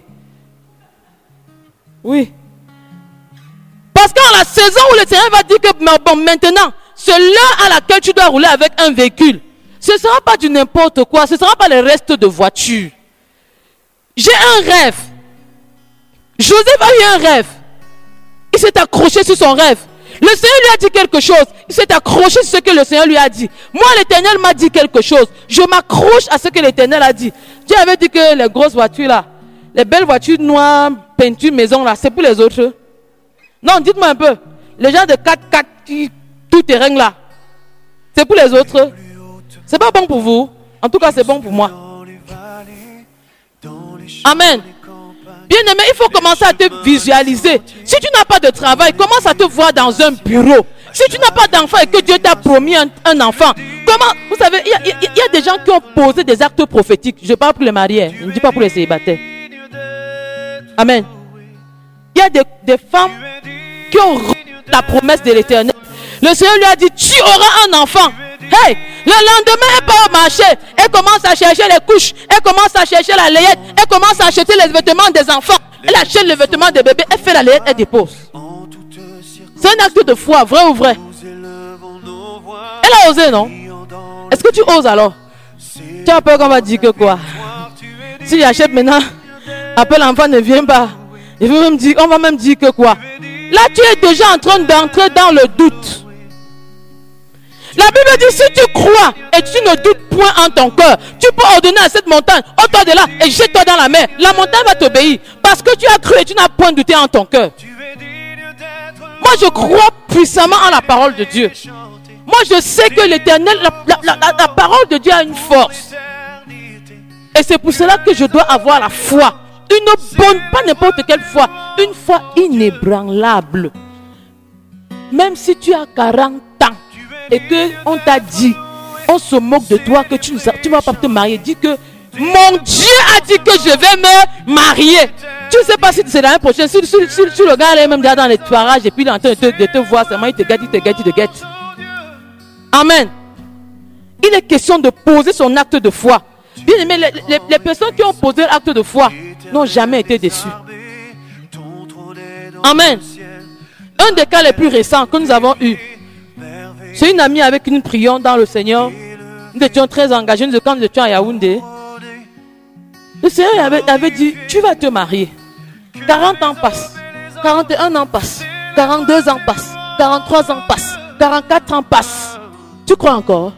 Oui. Parce qu'en la saison où le Seigneur va dire que bon, maintenant, c'est l'heure à laquelle tu dois rouler avec un véhicule. Ce ne sera pas du n'importe quoi. Ce ne sera pas les restes de voiture. J'ai un rêve. Joseph a eu un rêve. Il s'est accroché sur son rêve. Le Seigneur lui a dit quelque chose. Il s'est accroché sur ce que le Seigneur lui a dit. Moi, l'Éternel m'a dit quelque chose. Je m'accroche à ce que l'Éternel a dit. Dieu avait dit que les grosses voitures là, les belles voitures noires, peinture maison là, c'est pour les autres. Non, dites-moi un peu. Les gens de 4x4 tout terrain là, c'est pour les autres. C'est pas bon pour vous. En tout cas, c'est bon pour moi. Amen. Bien-aimé, il faut commencer à te visualiser. Si tu n'as pas de travail, commence à te voir dans un bureau. Si tu n'as pas d'enfant et que Dieu t'a promis un enfant, comment, vous savez, il y a des gens qui ont posé des actes prophétiques. Je parle pour les mariés, je ne dis pas pour les célibataires. Amen. Il y a des femmes qui ont reçu la promesse de l'Éternel. Le Seigneur lui a dit, tu auras un enfant. Hey, le lendemain, elle part au marché, elle commence à chercher les couches, elle commence à chercher la layette, elle commence à acheter les vêtements des enfants, elle achète les vêtements des bébés, elle fait la layette, elle dépose. C'est un acte de foi, vrai ou vrai? Elle a osé, non? Est-ce que tu oses alors? Tu as peur qu'on va dire que quoi? Si j'achète maintenant, après l'enfant ne vient pas, on va même dire que quoi? Là, tu es déjà en train d'entrer dans le doute. La Bible dit, si tu crois et tu ne doutes point en ton cœur, tu peux ordonner à cette montagne, ôte-toi de là et jette-toi dans la mer. La montagne va t'obéir parce que tu as cru et tu n'as point douté en ton cœur. Moi, je crois puissamment en la parole de Dieu. Moi, je sais que l'Éternel, la parole de Dieu a une force. Et c'est pour cela que je dois avoir la foi. Une bonne, pas n'importe quelle foi, une foi inébranlable. Même si tu as 40 ans et qu'on t'a dit, on se moque de toi, que tu ne vas pas te marier, dis que mon Dieu a dit que je vais me marier. Tu ne sais pas si c'est l'année prochaine, si le gars est même dans les parages et puis il est en train de te voir seulement, il te guette. Amen. Il est question de poser son acte de foi. Bien aimé, les personnes qui ont posé l'acte de foi n'ont jamais été déçues. Amen. Un des cas les plus récents que nous avons eu, c'est une amie avec qui nous prions dans le Seigneur. Nous étions très engagés, quand nous étions à Yaoundé. Le Seigneur avait dit, tu vas te marier. 40 ans passent, 41 ans passent, 42 ans passent, 43 ans passent, 44 ans passent. Tu crois encore?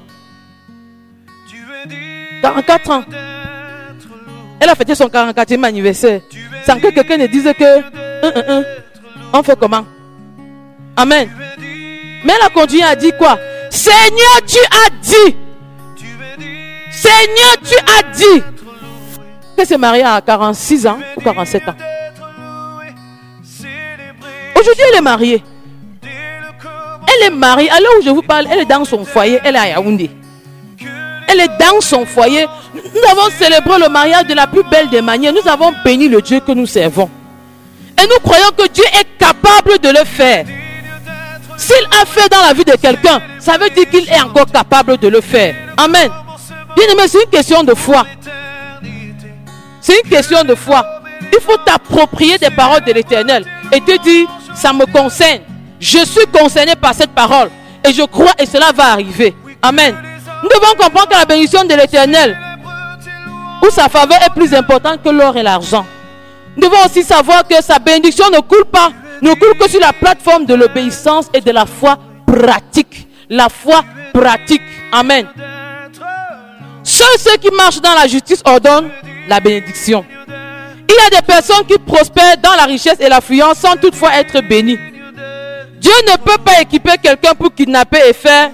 44 ans. Elle a fêté son 44e anniversaire. Sans que quelqu'un ne dise que on fait comment? Amen. Mais elle a continué à dire quoi? Seigneur, tu as dit. Seigneur, tu as dit. Elle s'est mariée à 46 ans ou 47 ans. Aujourd'hui, elle est mariée. Elle est mariée. À l'heure où je vous parle, elle est dans son foyer. Elle est à Yaoundé. Elle est dans son foyer. Nous avons célébré le mariage de la plus belle des manières. Nous avons béni le Dieu que nous servons. Et nous croyons que Dieu est capable de le faire. S'il a fait dans la vie de quelqu'un, ça veut dire qu'il est encore capable de le faire. Amen. Bien aimé, c'est une question de foi. C'est une question de foi. Il faut t'approprier des paroles de l'Éternel et te dire, ça me concerne. Je suis concerné par cette parole. Et je crois et cela va arriver. Amen. Nous devons comprendre que la bénédiction de l'Éternel, où sa faveur est plus importante que l'or et l'argent. Nous devons aussi savoir que sa bénédiction ne coule que sur la plateforme de l'obéissance et de la foi pratique. La foi pratique. Amen. Seuls ceux qui marchent dans la justice ordonnent la bénédiction. Il y a des personnes qui prospèrent dans la richesse et l'affluence sans toutefois être bénies. Dieu ne peut pas équiper quelqu'un pour kidnapper et faire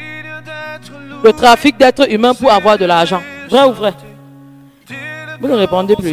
le trafic d'êtres humains pour avoir de l'argent. Vrai ou vrai? Vous ne répondez plus.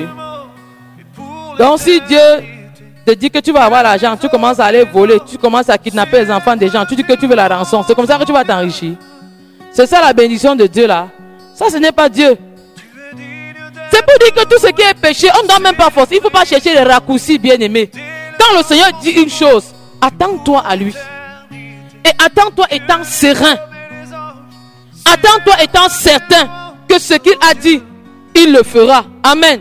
Donc si Dieu te dit que tu vas avoir l'argent, tu commences à aller voler, tu commences à kidnapper les enfants des gens, tu dis que tu veux la rançon, c'est comme ça que tu vas t'enrichir. C'est ça la bénédiction de Dieu là. Ça, ce n'est pas Dieu. C'est pour dire que tout ce qui est péché, on ne doit même pas forcer. Il ne faut pas chercher les raccourcis, bien aimés. Quand le Seigneur dit une chose, attends-toi à lui. Et attends-toi étant serein. Attends-toi étant certain que ce qu'il a dit, il le fera. Amen.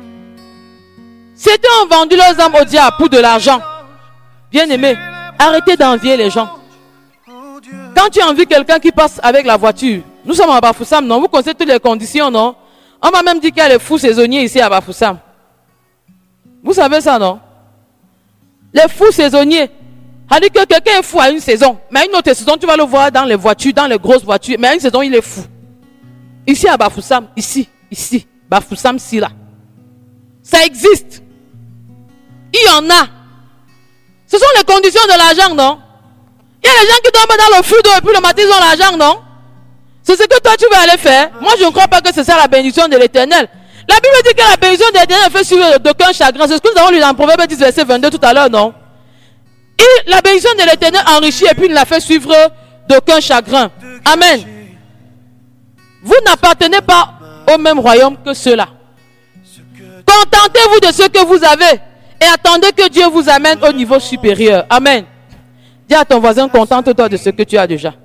Certains ont vendu leurs âmes au diable pour de l'argent. Bien aimé, arrêtez d'envier les gens. Quand tu envies quelqu'un qui passe avec la voiture, nous sommes à Bafoussam, non? Vous connaissez toutes les conditions, non? On m'a même dit qu'il y a les fous saisonniers ici à Bafoussam. Vous savez ça, non? Les fous saisonniers. C'est-à-dire que quelqu'un est fou à une saison, mais à une autre saison, tu vas le voir dans les voitures, dans les grosses voitures, mais à une saison, il est fou. Ici à Bafoussam, ici, Bafoussam, si là. Ça existe. Il y en a. Ce sont les conditions de l'argent, non? Il y a des gens qui dorment dans le frigo et puis le matin, ils ont l'argent, non? C'est ce que toi, tu veux aller faire. Moi, je ne crois pas que c'est ça la bénédiction de l'Éternel. La Bible dit que la bénédiction de l'Éternel fait suivre d'aucun chagrin. C'est ce que nous avons lu dans Proverbe 10, verset 22 tout à l'heure, non? Et la bénédiction de l'Éternel enrichit et puis il la fait suivre d'aucun chagrin. Amen. Vous n'appartenez pas au même royaume que ceux-là. Contentez-vous de ce que vous avez et attendez que Dieu vous amène au niveau supérieur. Amen. Dis à ton voisin, contente-toi de ce que tu as déjà.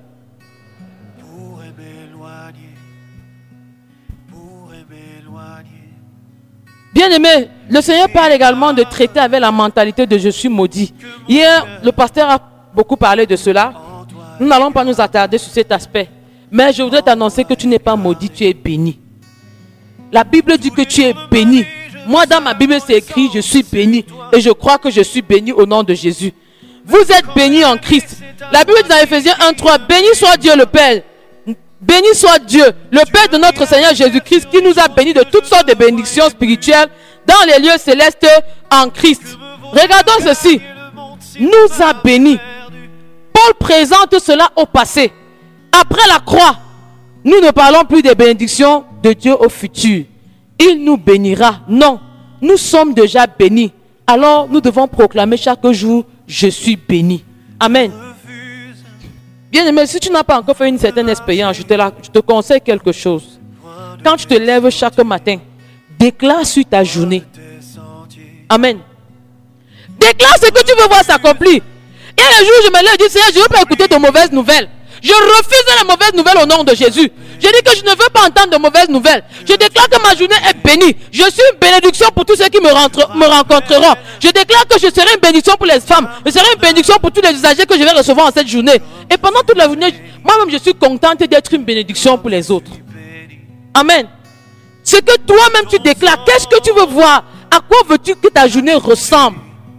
Bien-aimé, le Seigneur parle également de traiter avec la mentalité de je suis maudit. Hier, le pasteur a beaucoup parlé de cela. Nous n'allons pas nous attarder sur cet aspect. Mais je voudrais t'annoncer que tu n'es pas maudit, tu es béni. La Bible dit que tu es béni. Moi, dans ma Bible, c'est écrit, je suis béni. Et je crois que je suis béni au nom de Jésus. Vous êtes bénis en Christ. La Bible dit dans Ephésiens 1:3, béni soit Dieu le Père. Béni soit Dieu, le Père de notre Seigneur Jésus-Christ, qui nous a bénis de toutes sortes de bénédictions spirituelles dans les lieux célestes en Christ. Regardons ceci. Nous a bénis. Paul présente cela au passé. Après la croix, nous ne parlons plus des bénédictions de Dieu au futur. Il nous bénira. Non, nous sommes déjà bénis. Alors nous devons proclamer chaque jour, je suis béni. Amen. Bien-aimé, si tu n'as pas encore fait une certaine expérience, je te conseille quelque chose. Quand tu te lèves chaque matin, déclare sur ta journée. Amen. Déclare ce que tu veux voir s'accomplir. Et un jour, je me lève et dis, Seigneur, je ne veux pas écouter de mauvaises nouvelles. Je refuse les mauvaises nouvelles au nom de Jésus. Je dis que je ne veux pas entendre de mauvaises nouvelles. Je déclare que ma journée est bénie. Je suis une bénédiction pour tous ceux qui me rencontreront. Je déclare que je serai une bénédiction pour les femmes. Je serai une bénédiction pour tous les usagers que je vais recevoir en cette journée. Et pendant toute la journée, moi-même, je suis contente d'être une bénédiction pour les autres. Amen. Ce que toi-même tu déclares, qu'est-ce que tu veux voir? À quoi veux-tu que ta journée ressemble?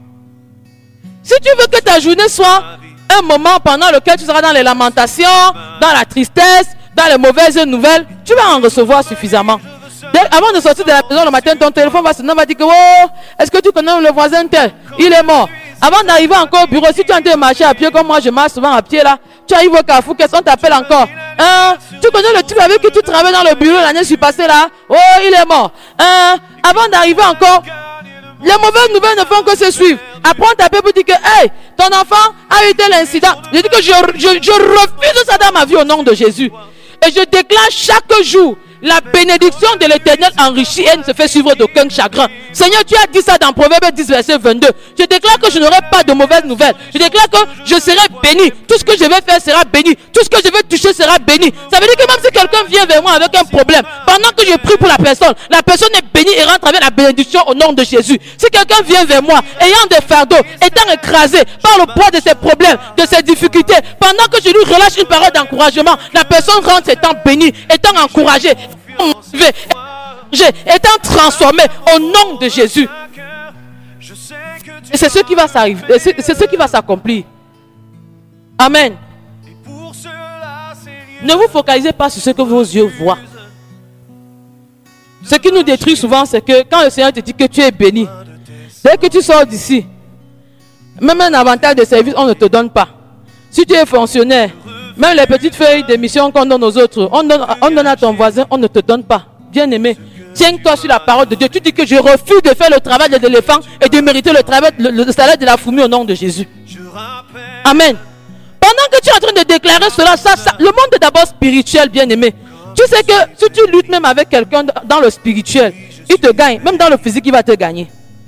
Si tu veux que ta journée soit un moment pendant lequel tu seras dans les lamentations, dans la tristesse, dans les mauvaises nouvelles, tu vas en recevoir suffisamment. Avant de sortir de la maison le matin, ton téléphone va sonner, va dire que oh, est-ce que tu connais le voisin tel? Il est mort. Avant d'arriver encore au bureau, si tu es en train de marcher à pied comme moi, je marche souvent à pied là, tu arrives au Carrefour, qu'est-ce qu'on t'appelle encore? Tu connais le type avec qui tu travailles dans le bureau l'année passée là? Oh, il est mort. Avant d'arriver encore, les mauvaises nouvelles ne font que se suivre. Après on t'appelle pour dire que hey, ton enfant a eu tel incident. Je dis que je refuse ça dans ma vie au nom de Jésus. Et je déclare chaque jour la bénédiction de l'Éternel enrichit et ne se fait suivre d'aucun chagrin. Seigneur, tu as dit ça dans Proverbe 10, verset 22. Je déclare que je n'aurai pas de mauvaises nouvelles. Je déclare que je serai béni. Tout ce que je vais faire sera béni. Tout ce que je vais toucher sera béni. Ça veut dire que même si quelqu'un vient vers moi avec un problème, pendant que je prie pour la personne est bénie et rentre avec la bénédiction au nom de Jésus. Si quelqu'un vient vers moi, ayant des fardeaux, étant écrasé par le poids de ses problèmes, de ses difficultés, pendant que je lui relâche une parole d'encouragement, la personne rentre étant bénie, étant encouragée, étant transformé au nom de Jésus. Et c'est ce qui va s'arriver, c'est ce qui va s'accomplir. Amen. Ne vous focalisez pas sur ce que vos yeux voient. Ce qui nous détruit souvent, c'est que quand le Seigneur te dit que tu es béni, dès que tu sors d'ici, même un avantage de service, on ne te donne pas. Si tu es fonctionnaire, même les petites feuilles d'émission qu'on donne aux autres, on donne à ton voisin, on ne te donne pas. Bien-aimé, tiens-toi sur la parole de Dieu. Tu dis que je refuse de faire le travail de l'éléphant et de mériter le salaire de la fourmi au nom de Jésus. Amen. Pendant que tu es en train de déclarer cela, le monde est d'abord spirituel, bien-aimé. Tu sais que si tu luttes même avec quelqu'un dans le spirituel, il te gagne. Même dans le physique, il va te gagner.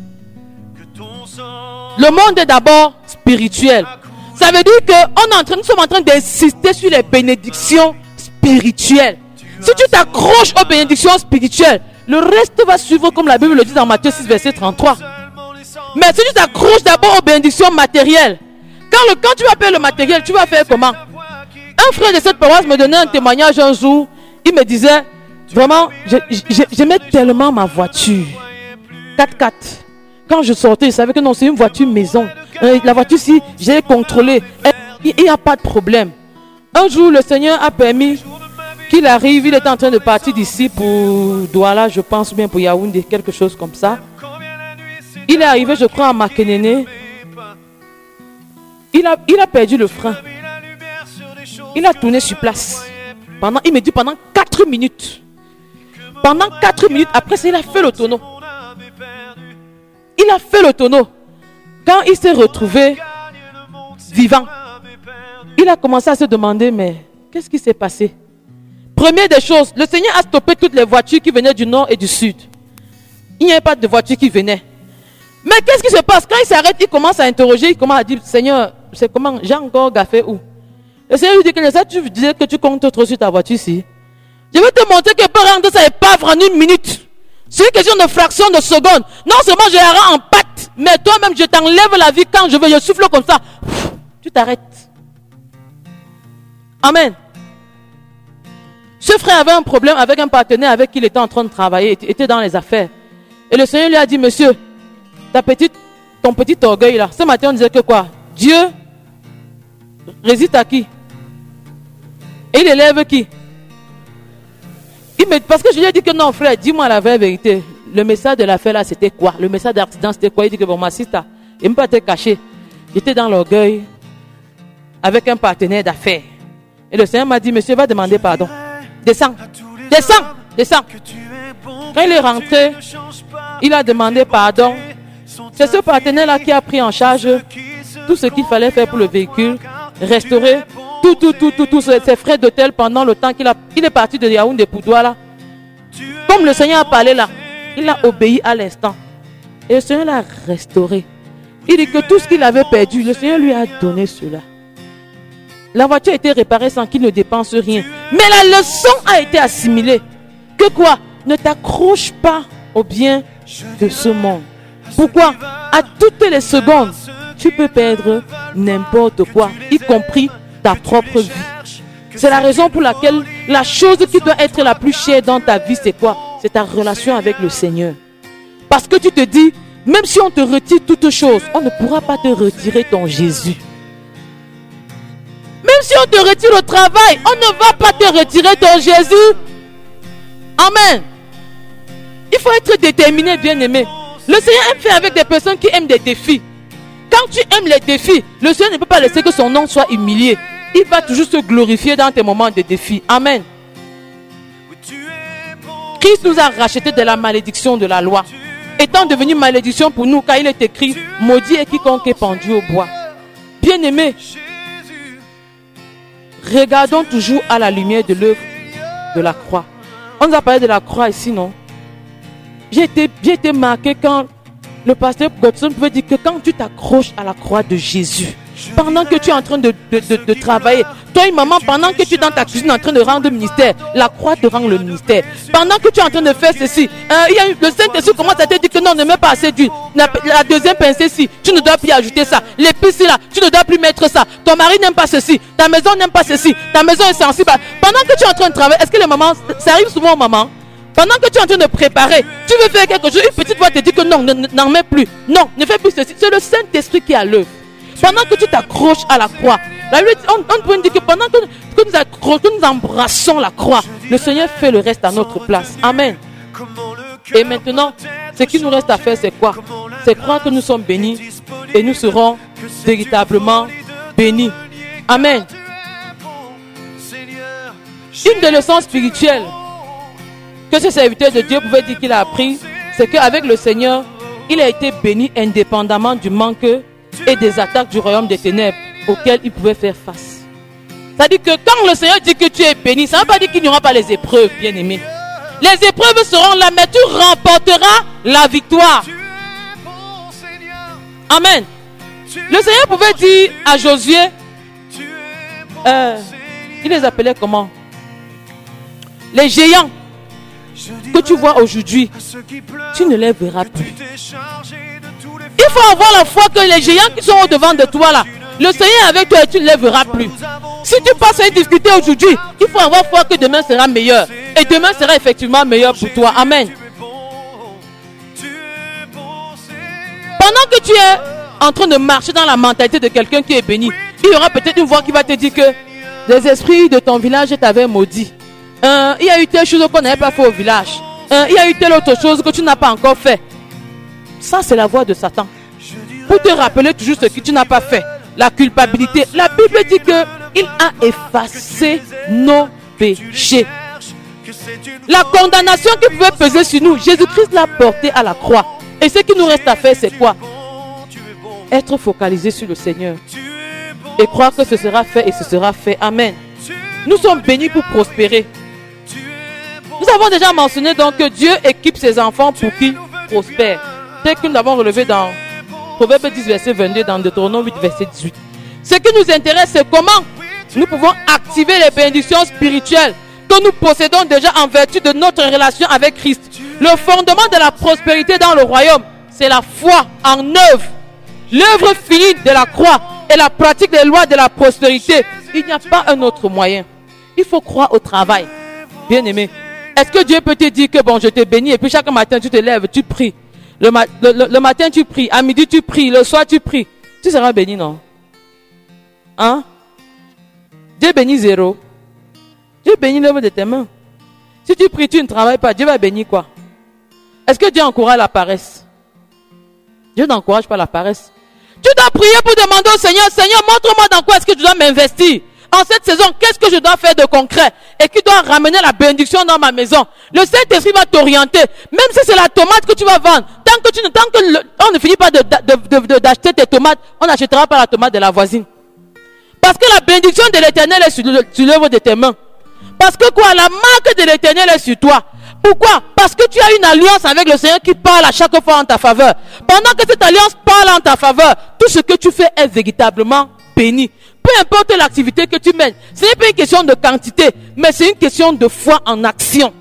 Le monde est d'abord spirituel. Ça veut dire que nous sommes en train d'insister sur les bénédictions spirituelles. Si tu t'accroches aux bénédictions spirituelles, le reste va suivre comme la Bible le dit dans Matthieu 6, verset 33. Mais si tu t'accroches d'abord aux bénédictions matérielles, quand tu vas payer le matériel, tu vas faire comment? Un frère de cette paroisse me donnait un témoignage un jour. Il me disait, vraiment, j'aimais tellement ma voiture 4x4. Quand je sortais, je savais que non, c'est une voiture maison. La voiture, si j'ai contrôlé, il n'y a pas de problème. Un jour, le Seigneur a permis qu'il arrive. Il était en train de partir d'ici pour Douala, je pense, bien pour Yaoundé, quelque chose comme ça. Il est arrivé, je crois, à Makenene. Il a perdu le frein. Il a tourné sur place. Il me dit pendant 4 minutes. Pendant 4 minutes, après ça, il a fait le tonneau. Il a fait le tonneau. Quand il s'est retrouvé vivant, il a commencé à se demander, mais qu'est-ce qui s'est passé? Première des choses, le Seigneur a stoppé toutes les voitures qui venaient du nord et du sud. Il n'y avait pas de voitures qui venaient. Mais qu'est-ce qui se passe? Quand il s'arrête, il commence à interroger, il commence à dire, Seigneur, c'est comment? J'ai encore gaffé où? Le Seigneur lui dit que ça, tu disais que tu comptes trop sur ta voiture ici. Je vais te montrer que peut rendre ça épave en 1 minute. C'est une question de fraction de seconde. Non seulement je la rends en pâte, mais toi-même je t'enlève la vie quand je veux. Je souffle comme ça. Tu t'arrêtes. Amen. Ce frère avait un problème avec un partenaire avec qui il était en train de travailler, était dans les affaires. Et le Seigneur lui a dit, monsieur, ton petit orgueil là, ce matin on disait que quoi? Dieu résiste à qui? Et il élève qui? Parce que je lui ai dit que non frère, dis-moi la vraie vérité. Le message de l'affaire là c'était quoi? Le message d'accident c'était quoi? Il dit que bon ma sista, il ne peut pas te cacher. J'étais dans l'orgueil avec un partenaire d'affaires. Et le Seigneur m'a dit, monsieur va demander pardon. Descends, descends, descends. Quand il est rentré, il a demandé pardon. C'est ce partenaire là qui a pris en charge tout ce qu'il fallait faire pour le véhicule, restaurer tous ses frais d'hôtel pendant le temps qu'il est parti de Yaoundé pour Douala. Comme le Seigneur a parlé là, il a obéi à l'instant. Et le Seigneur l'a restauré. Il dit que tout ce qu'il avait perdu, le Seigneur lui a donné cela. La voiture a été réparée sans qu'il ne dépense rien. Mais la leçon a été assimilée. Que quoi? Ne t'accroche pas au bien de ce monde. Pourquoi? À toutes les secondes, tu peux perdre n'importe quoi, y compris ta propre vie. C'est la raison pour laquelle la chose qui doit être la plus chère dans ta vie, c'est quoi? C'est ta relation avec le Seigneur. Parce que tu te dis, même si on te retire toute chose, on ne pourra pas te retirer ton Jésus. Même si on te retire le travail, on ne va pas te retirer ton Jésus. Amen. Il faut être déterminé, bien-aimé. Le Seigneur aime faire avec des personnes qui aiment des défis. Quand tu aimes les défis, le Seigneur ne peut pas laisser que son nom soit humilié. Il va toujours se glorifier dans tes moments de défi. Amen. Christ nous a rachetés de la malédiction de la loi, étant devenu malédiction pour nous, car il est écrit, maudit est quiconque est pendu au bois. Bien-aimé, regardons toujours à la lumière de l'œuvre de la croix. On nous a parlé de la croix ici, non? J'ai été marqué quand le pasteur Godson pouvait dire que quand tu t'accroches à la croix de Jésus, pendant que tu es en train de travailler, toi et maman, pendant que tu es dans ta cuisine en train de rendre le ministère, la croix te rend le ministère. Pendant que tu es en train de faire ceci, le Saint-Esprit commence à te dire que non, ne mets pas assez d'huile. La deuxième pincée ci, tu ne dois plus ajouter ça. L'épice là, tu ne dois plus mettre ça. Ton mari n'aime pas ceci, ta maison n'aime pas ceci, ta maison est sensible. Pendant que tu es en train de travailler, est-ce que les mamans, ça arrive souvent aux mamans? Pendant que tu es en train de préparer, tu veux faire quelque chose, une petite voix te dit que non, n'en mets plus. Non, ne fais plus ceci. C'est le Saint-Esprit qui est à l'œuvre. Pendant que tu t'accroches à la croix, on peut dire que pendant que nous embrassons la croix, le Seigneur fait le reste à notre place. Amen. Et maintenant, ce qui nous reste à faire, c'est quoi? C'est croire que nous sommes bénis et nous serons véritablement bénis. Amen. Une des leçons spirituelles que ce serviteur de Dieu pouvait dire qu'il a appris, c'est qu'avec le Seigneur, il a été béni indépendamment du manque et des attaques du royaume des ténèbres auxquelles il pouvait faire face. C'est-à-dire que quand le Seigneur dit que tu es béni, ça ne veut pas dire qu'il n'y aura pas les épreuves, bien-aimés. Les épreuves seront là, mais tu remporteras la victoire. Amen. Le Seigneur pouvait dire à Josué, il les appelait comment? Les géants que tu vois aujourd'hui, tu ne les verras plus. Il faut avoir la foi que les géants qui sont au-devant de toi là, le Seigneur est avec toi et tu ne les verras plus. Si tu passes une difficulté aujourd'hui, il faut avoir foi que demain sera meilleur. Et demain sera effectivement meilleur pour toi. Amen. Pendant que tu es en train de marcher dans la mentalité de quelqu'un qui est béni, il y aura peut-être une voix qui va te dire que les esprits de ton village t'avaient maudit. Il y a eu telle chose qu'on n'avait pas fait au village. Il y a eu telle autre chose que tu n'as pas encore fait. Ça, c'est la voix de Satan. Pour te rappeler toujours ce que tu n'as pas fait. La culpabilité. La Bible dit qu'il a effacé nos péchés. La condamnation qui pouvait peser sur nous, Jésus-Christ l'a portée à la croix. Et ce qui nous reste à faire, c'est quoi? Être focalisé sur le Seigneur. Et croire que ce sera fait et ce sera fait. Amen. Nous sommes bénis pour prospérer. Nous avons déjà mentionné donc que Dieu équipe ses enfants pour qu'ils prospèrent. Tel que nous l'avons relevé dans Proverbe 10, verset 22, dans Deutéronome 8, verset 18. Ce qui nous intéresse, c'est comment nous pouvons activer les bénédictions spirituelles que nous possédons déjà en vertu de notre relation avec Christ. Le fondement de la prospérité dans le royaume, c'est la foi en œuvre. L'œuvre finie de la croix et la pratique des lois de la prospérité. Il n'y a pas un autre moyen. Il faut croire au travail. Bien-aimé, est-ce que Dieu peut te dire que bon, je te bénis et puis chaque matin tu te lèves, tu pries. Le matin tu pries, à midi tu pries, le soir tu pries. Tu seras béni, non? Hein? Dieu bénit zéro. Dieu bénit l'œuvre de tes mains. Si tu pries, tu ne travailles pas, Dieu va bénir quoi? Est-ce que Dieu encourage la paresse? Dieu n'encourage pas la paresse. Tu dois prier pour demander au Seigneur, Seigneur, montre-moi dans quoi est-ce que je dois m'investir. En cette saison, qu'est-ce que je dois faire de concret et qui doit ramener la bénédiction dans ma maison. Le Saint-Esprit va t'orienter. Même si c'est la tomate que tu vas vendre, tant que on ne finit pas d'acheter tes tomates, on n'achètera pas la tomate de la voisine. Parce que la bénédiction de l'Éternel est sur l'œuvre de tes mains. Parce que quoi? La marque de l'Éternel est sur toi. Pourquoi? Parce que tu as une alliance avec le Seigneur qui parle à chaque fois en ta faveur. Pendant que cette alliance parle en ta faveur, tout ce que tu fais est véritablement béni. Peu importe l'activité que tu mènes, ce n'est pas une question de quantité, mais c'est une question de foi en action.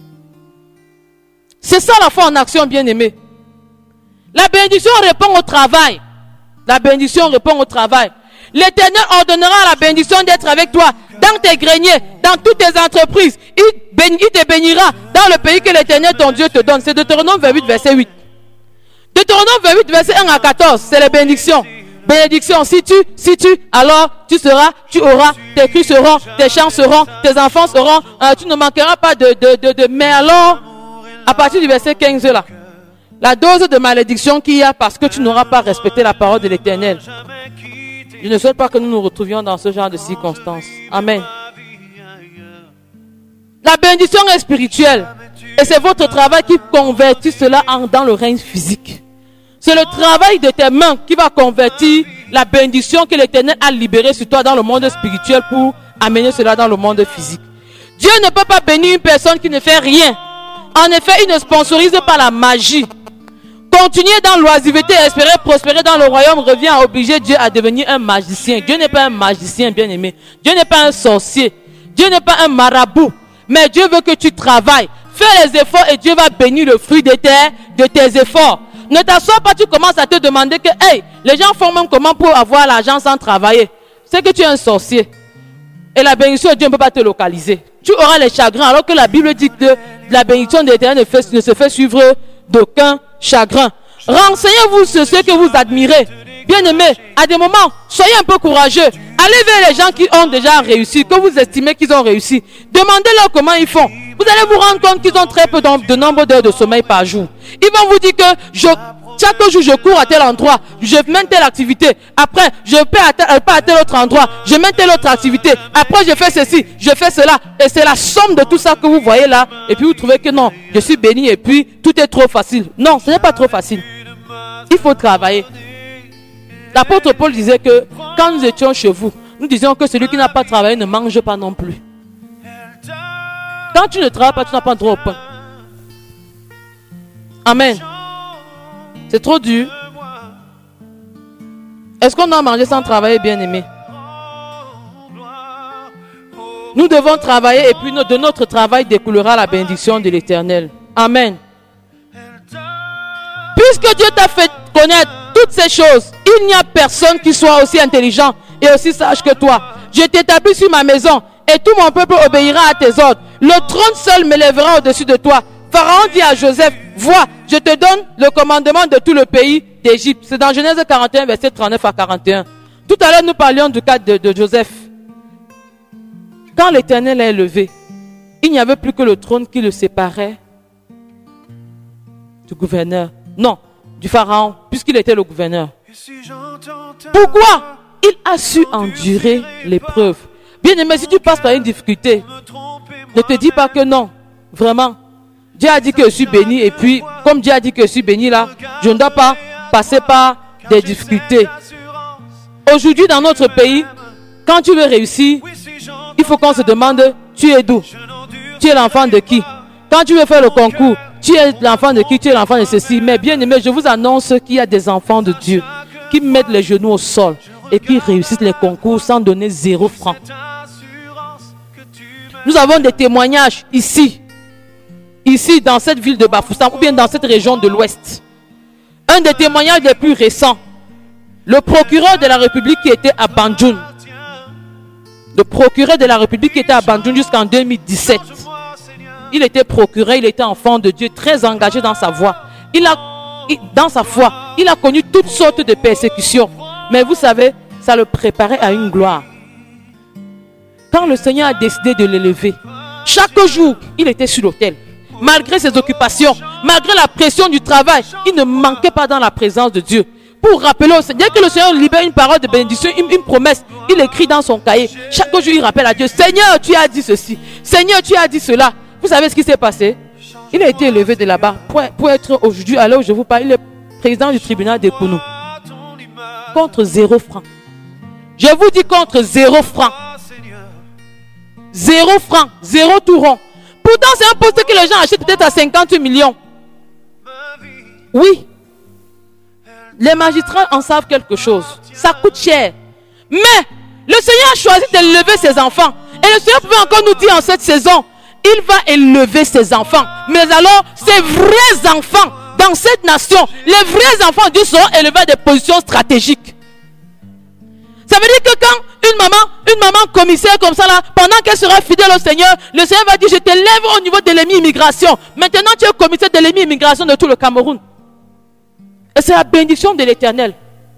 C'est ça la foi en action, bien-aimé. La bénédiction répond au travail. La bénédiction répond au travail. L'Éternel ordonnera à la bénédiction d'être avec toi dans tes greniers, dans toutes tes entreprises. Il te bénira dans le pays que l'Éternel ton Dieu te donne. C'est Deutéronome 28, verset 8. Deutéronome 28, verset 1 à 14, c'est les bénédictions. Bénédiction, si tu, alors tu seras, tu auras, tes cris seront, tes chants seront, tes enfants seront, tu ne manqueras pas de mais alors, à partir du verset 15 là, la dose de malédiction qu'il y a parce que tu n'auras pas respecté la parole de l'Éternel. Je ne souhaite pas que nous nous retrouvions dans ce genre de circonstances. Amen. La bénédiction est spirituelle. Et c'est votre travail qui convertit cela dans le règne physique. C'est le travail de tes mains qui va convertir la bénédiction que l'Éternel a libérée sur toi dans le monde spirituel pour amener cela dans le monde physique. Dieu ne peut pas bénir une personne qui ne fait rien. En effet, il ne sponsorise pas la magie. Continuer dans l'oisiveté et espérer prospérer dans le royaume revient à obliger Dieu à devenir un magicien. Dieu n'est pas un magicien, bien-aimé. Dieu n'est pas un sorcier. Dieu n'est pas un marabout. Mais Dieu veut que tu travailles. Fais les efforts et Dieu va bénir le fruit de tes efforts. Ne t'assois pas, tu commences à te demander que, hey, les gens font même comment pour avoir l'argent sans travailler. C'est que tu es un sorcier. Et la bénédiction de Dieu ne peut pas te localiser. Tu auras les chagrins, alors que la Bible dit que la bénédiction de l'Éternel ne se fait suivre d'aucun chagrin. Renseignez-vous sur ceux que vous admirez. Bien-aimés, à des moments, soyez un peu courageux. Allez vers les gens qui ont déjà réussi, que vous estimez qu'ils ont réussi. Demandez-leur comment ils font. Vous allez vous rendre compte qu'ils ont très peu de nombre d'heures de sommeil par jour. Ils vont vous dire que chaque jour je cours à tel endroit, je mène telle activité. Après, je pars à tel autre endroit, je mène telle autre activité. Après, je fais ceci, je fais cela. Et c'est la somme de tout ça que vous voyez là. Et puis vous trouvez que non, je suis béni et puis tout est trop facile. Non, ce n'est pas trop facile. Il faut travailler. L'apôtre Paul disait que quand nous étions chez vous, nous disions que celui qui n'a pas travaillé ne mange pas non plus. Quand tu ne travailles pas, tu n'as pas droit au pain. Amen. C'est trop dur. Est-ce qu'on doit manger sans travailler, bien-aimé? Nous devons travailler et puis de notre travail découlera la bénédiction de l'Éternel. Amen. Puisque Dieu t'a fait connaître toutes ces choses, il n'y a personne qui soit aussi intelligent et aussi sage que toi. Je t'établis sur ma maison et tout mon peuple obéira à tes ordres. Le trône seul m'élèvera au-dessus de toi. Pharaon dit à Joseph, vois, je te donne le commandement de tout le pays d'Égypte. C'est dans Genèse 41, verset 39 à 41. Tout à l'heure, nous parlions du cas de Joseph. Quand l'Éternel est levé, il n'y avait plus que le trône qui le séparait du gouverneur. Non, du pharaon, puisqu'il était le gouverneur. Pourquoi il a su endurer l'épreuve? Bien aimé, si tu passes par une difficulté, ne te dis pas que non. Vraiment, Dieu a dit que je suis béni, et puis, comme Dieu a dit que je suis béni là, je ne dois pas passer par des difficultés. Aujourd'hui, dans notre pays, quand tu veux réussir, il faut qu'on se demande, tu es d'où? Tu es l'enfant de qui? Quand tu veux faire le concours, tu es l'enfant de qui? Tu es l'enfant de ceci. Mais bien aimé, je vous annonce qu'il y a des enfants de Dieu qui mettent les genoux au sol et qui réussissent les concours sans donner 0 franc. Nous avons des témoignages ici dans cette ville de Bafoussam ou bien dans cette région de l'Ouest. Un des témoignages les plus récents, le procureur de la République qui était à Banjoun. Le procureur de la République qui était à Banjoun jusqu'en 2017. Il était procureur, il était enfant de Dieu, très engagé dans sa voie. Dans sa foi, il a connu toutes sortes de persécutions. Mais vous savez, ça le préparait à une gloire. Quand le Seigneur a décidé de l'élever, chaque jour, il était sur l'autel. Malgré ses occupations, malgré la pression du travail, il ne manquait pas dans la présence de Dieu. Pour rappeler au Seigneur, dès que le Seigneur libère une parole de bénédiction, une promesse, il écrit dans son cahier. Chaque jour, il rappelle à Dieu, Seigneur, tu as dit ceci. Seigneur, tu as dit cela. Vous savez ce qui s'est passé? Il a été élevé de là-bas pour être aujourd'hui, à l'heure où je vous parle, il est président du tribunal de Kounou. Contre 0 franc. Je vous dis contre 0 franc. 0 franc, 0 tout rond. Pourtant, c'est un poste que les gens achètent peut-être à 50 millions. Oui. Les magistrats en savent quelque chose. Ça coûte cher. Mais le Seigneur a choisi d'élever ses enfants. Et le Seigneur pouvait encore nous dire en cette saison, il va élever ses enfants. Mais alors, ces vrais enfants dans cette nation, les vrais enfants de Dieu seront élevés à des positions stratégiques. Ça veut dire que quand une maman commissaire comme ça là, pendant qu'elle sera fidèle au Seigneur, le Seigneur va dire, je t'élève au niveau de l'immigration. Maintenant, tu es commissaire de l'immigration de tout le Cameroun. Et c'est la bénédiction de l'Éternel.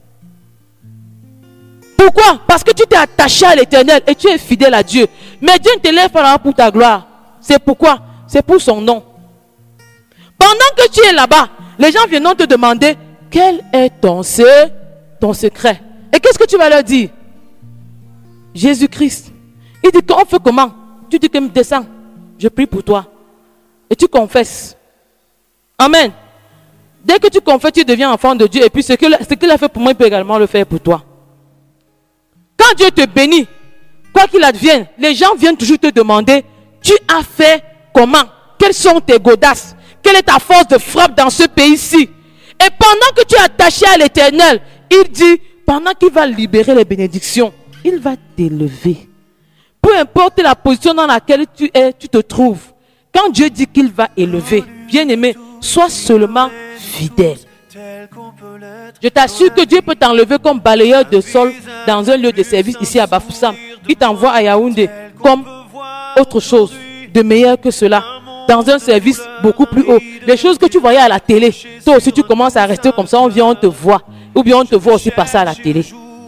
Pourquoi? Parce que tu t'es attaché à l'Éternel et tu es fidèle à Dieu. Mais Dieu ne t'élève pas là pour ta gloire. C'est pourquoi? C'est pour son nom. Pendant que tu es là-bas, les gens viendront te demander, quel est ton secret? Et qu'est-ce que tu vas leur dire? Jésus-Christ. Il dit qu'on fait comment? Tu dis que descends, je prie pour toi. Et tu confesses. Amen. Dès que tu confesses, tu deviens enfant de Dieu. Et puis ce qu'il a fait pour moi, il peut également le faire pour toi. Quand Dieu te bénit, quoi qu'il advienne, les gens viennent toujours te demander, tu as fait comment? Quelles sont tes godasses? Quelle est ta force de frappe dans ce pays-ci? Et pendant que tu es attaché à l'Éternel, il dit, pendant qu'il va libérer les bénédictions, il va t'élever. Peu importe la position dans laquelle tu te trouves. Quand Dieu dit qu'il va élever, bien aimé, sois seulement fidèle. Je t'assure que Dieu peut t'enlever comme balayeur de sol dans un lieu de service ici à Bafoussam. Il t'envoie à Yaoundé comme autre chose de meilleur que cela. Dans un service beaucoup plus haut. Les choses que tu voyais à la télé, toi aussi tu commences à rester comme ça, on vient, on te voit. Ou bien on te voit aussi passer à la télé.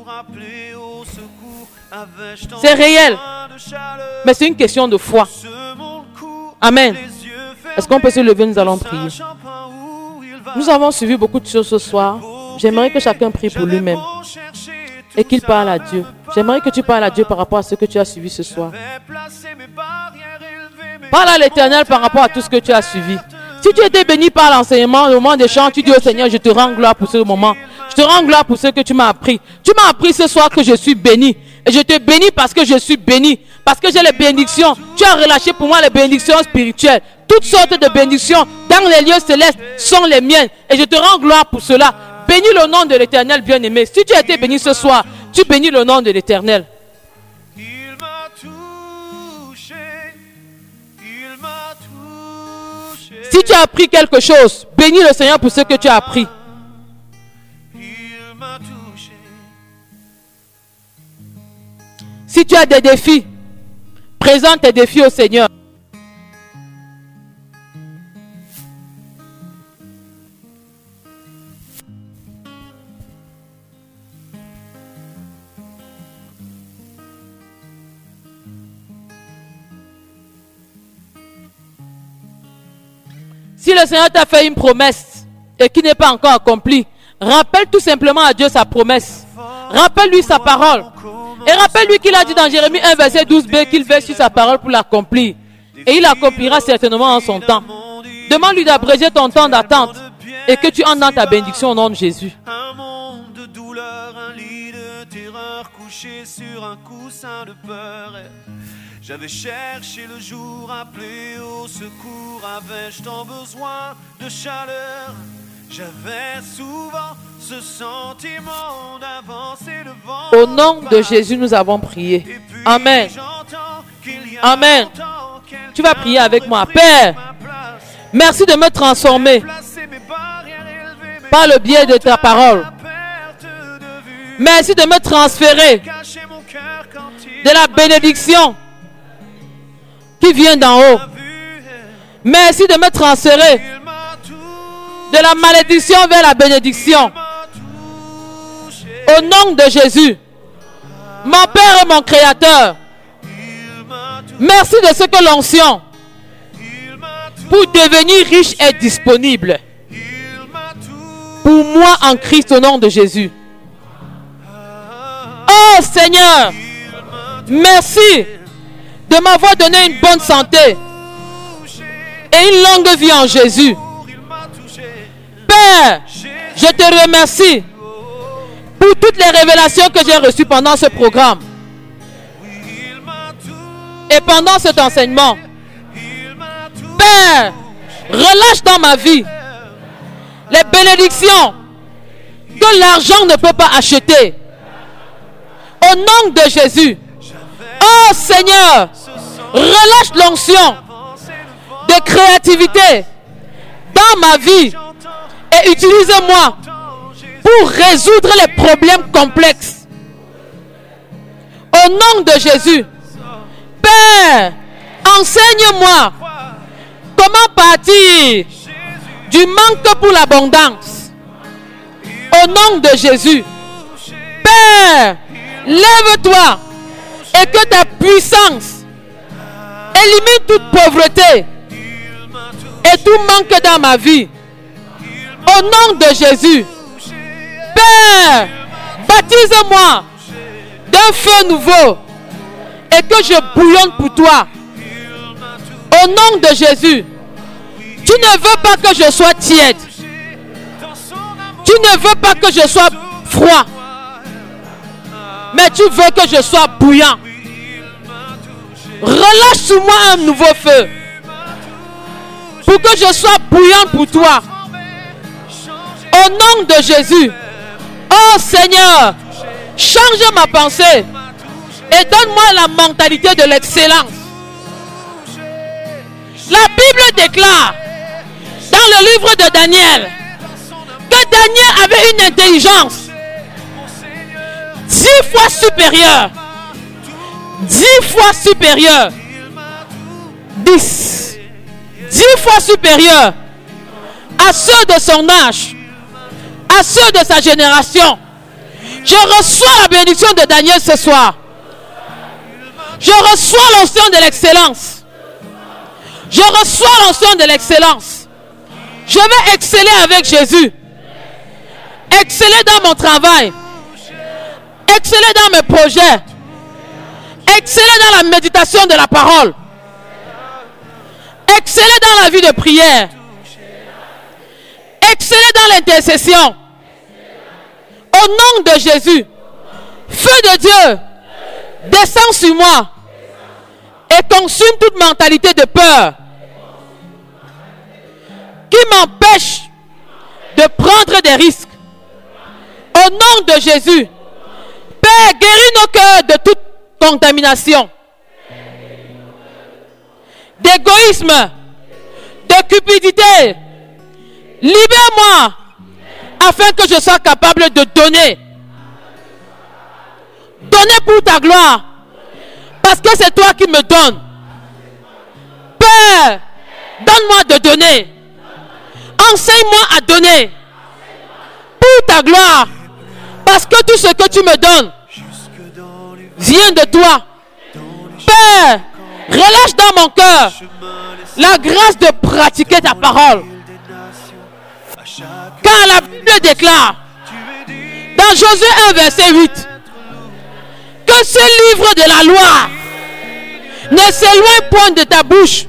C'est réel. Mais c'est une question de foi. Amen. Est-ce qu'on peut se lever, nous allons prier. Nous avons suivi beaucoup de choses ce soir. J'aimerais que chacun prie pour lui-même. Et qu'il parle à Dieu. J'aimerais que tu parles à Dieu par rapport à ce que tu as suivi ce soir. Parle à l'Éternel par rapport à tout ce que tu as suivi. Si tu étais béni par l'enseignement, le moment des chants, tu dis au Seigneur, je te rends gloire pour ce moment. Je te rends gloire pour ce que tu m'as appris. Tu m'as appris ce soir que je suis béni. Et je te bénis parce que je suis béni. Parce que j'ai les bénédictions. Tu as relâché pour moi les bénédictions spirituelles. Toutes sortes de bénédictions dans les lieux célestes sont les miennes. Et je te rends gloire pour cela. Bénis le nom de l'Éternel, bien-aimé. Si tu as été béni ce soir, tu bénis le nom de l'Éternel. Si tu as appris quelque chose, bénis le Seigneur pour ce que tu as appris. Si tu as des défis, présente tes défis au Seigneur. Si le Seigneur t'a fait une promesse et qui n'est pas encore accomplie, rappelle tout simplement à Dieu sa promesse. Rappelle-lui sa parole. Et rappelle-lui qu'il a dit dans Jérémie 1 verset 12b qu'il veille sur sa parole pour l'accomplir. Et il accomplira certainement en son temps. Demande-lui d'abréger ton temps d'attente et que tu entres dans ta bénédiction au nom de Jésus. Un monde de douleur, un lit de terreur, couché sur un coussin de peur. J'avais cherché le jour, appelé au secours, avais-je tant besoin de chaleur? J'avais souvent ce sentiment d'avancer devant. Au nom de Jésus, nous avons prié. Amen. Amen. Tu vas prier avec moi. Père, merci de me transformer par le biais de ta parole. Merci de me transférer de la bénédiction qui vient d'en haut. Merci de me transférer de la malédiction vers la bénédiction. Au nom de Jésus, mon Père et mon Créateur, merci de ce que l'onction pour devenir riche est disponible pour moi en Christ au nom de Jésus. Oh Seigneur, merci de m'avoir donné une bonne santé et une longue vie en Jésus. Père, je te remercie pour toutes les révélations que j'ai reçues pendant ce programme et pendant cet enseignement. Père, relâche dans ma vie les bénédictions que l'argent ne peut pas acheter. Au nom de Jésus. Oh Seigneur, relâche l'onction de créativité dans ma vie et utilise-moi pour résoudre les problèmes complexes. Au nom de Jésus. Père, enseigne-moi comment partir du manque pour l'abondance. Au nom de Jésus. Père, lève-toi et que ta puissance élimine toute pauvreté et tout manque dans ma vie. Au nom de Jésus. Père, baptise-moi d'un feu nouveau et que je bouillonne pour toi. Au nom de Jésus. Tu ne veux pas que je sois tiède. Tu ne veux pas que je sois froid. Mais tu veux que je sois bouillant. Relâche sur moi un nouveau feu pour que je sois bouillant pour toi. Au nom de Jésus. Oh Seigneur, change ma pensée et donne-moi la mentalité de l'excellence. La Bible déclare dans le livre de Daniel que Daniel avait une intelligence 10 fois supérieure. 10 fois supérieure. 10 fois supérieure à ceux de son âge, à ceux de sa génération. Je reçois la bénédiction de Daniel ce soir. Je reçois l'onction de l'excellence. Je reçois l'onction de l'excellence. Je vais exceller avec Jésus. Exceller dans mon travail. Exceller dans mes projets. Exceller dans la méditation de la parole. Exceller dans la vie de prière. Exceller dans l'intercession. Au nom de Jésus. Feu de Dieu, descends sur moi et consume toute mentalité de peur qui m'empêche de prendre des risques. Au nom de Jésus. Père, guéris nos cœurs de toute contamination, d'égoïsme, de cupidité. Libère-moi afin que je sois capable de donner. Donner pour ta gloire. Parce que c'est toi qui me donnes. Père, donne-moi de donner. Enseigne-moi à donner. Pour ta gloire. Parce que tout ce que tu me donnes vient de toi. Père, relâche dans mon cœur la grâce de pratiquer ta parole. Car la Bible déclare dans Josué 1 verset 8 que ce livre de la loi ne s'éloigne point de ta bouche.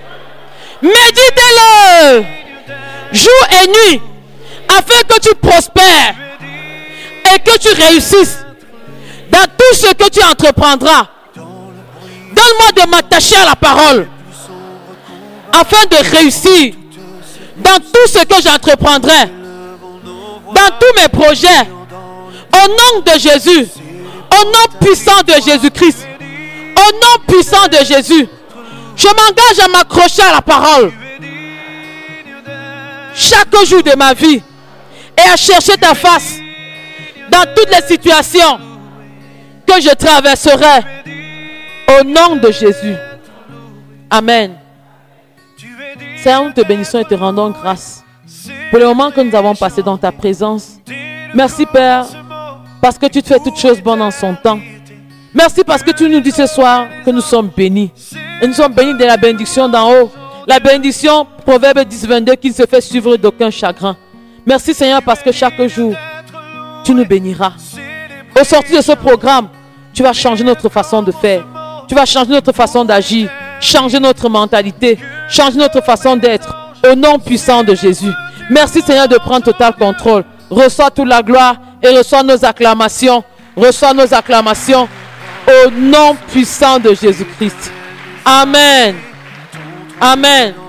Médite-le jour et nuit afin que tu prospères et que tu réussisses dans tout ce que tu entreprendras. Donne-moi de m'attacher à la parole afin de réussir dans tout ce que j'entreprendrai, dans tous mes projets. Au nom de Jésus, au nom puissant de Jésus-Christ, au nom puissant de Jésus, je m'engage à m'accrocher à la parole chaque jour de ma vie et à chercher ta face dans toutes les situations que je traverserai. Au nom de Jésus. Amen. Seigneur, nous te bénissons et te rendons grâce pour le moment que nous avons passé dans ta présence. Merci Père, parce que tu te fais toutes choses bonnes en son temps. Merci parce que tu nous dis ce soir que nous sommes bénis. Et nous sommes bénis de la bénédiction d'en haut. La bénédiction, Proverbe 10, 22, qui ne se fait suivre d'aucun chagrin. Merci Seigneur parce que chaque jour, tu nous béniras. Au sortir de ce programme, tu vas changer notre façon de faire. Tu vas changer notre façon d'agir, changer notre mentalité, changer notre façon d'être. Au nom puissant de Jésus. Merci Seigneur de prendre total contrôle. Reçois toute la gloire et reçois nos acclamations. Reçois nos acclamations au nom puissant de Jésus-Christ. Amen. Amen.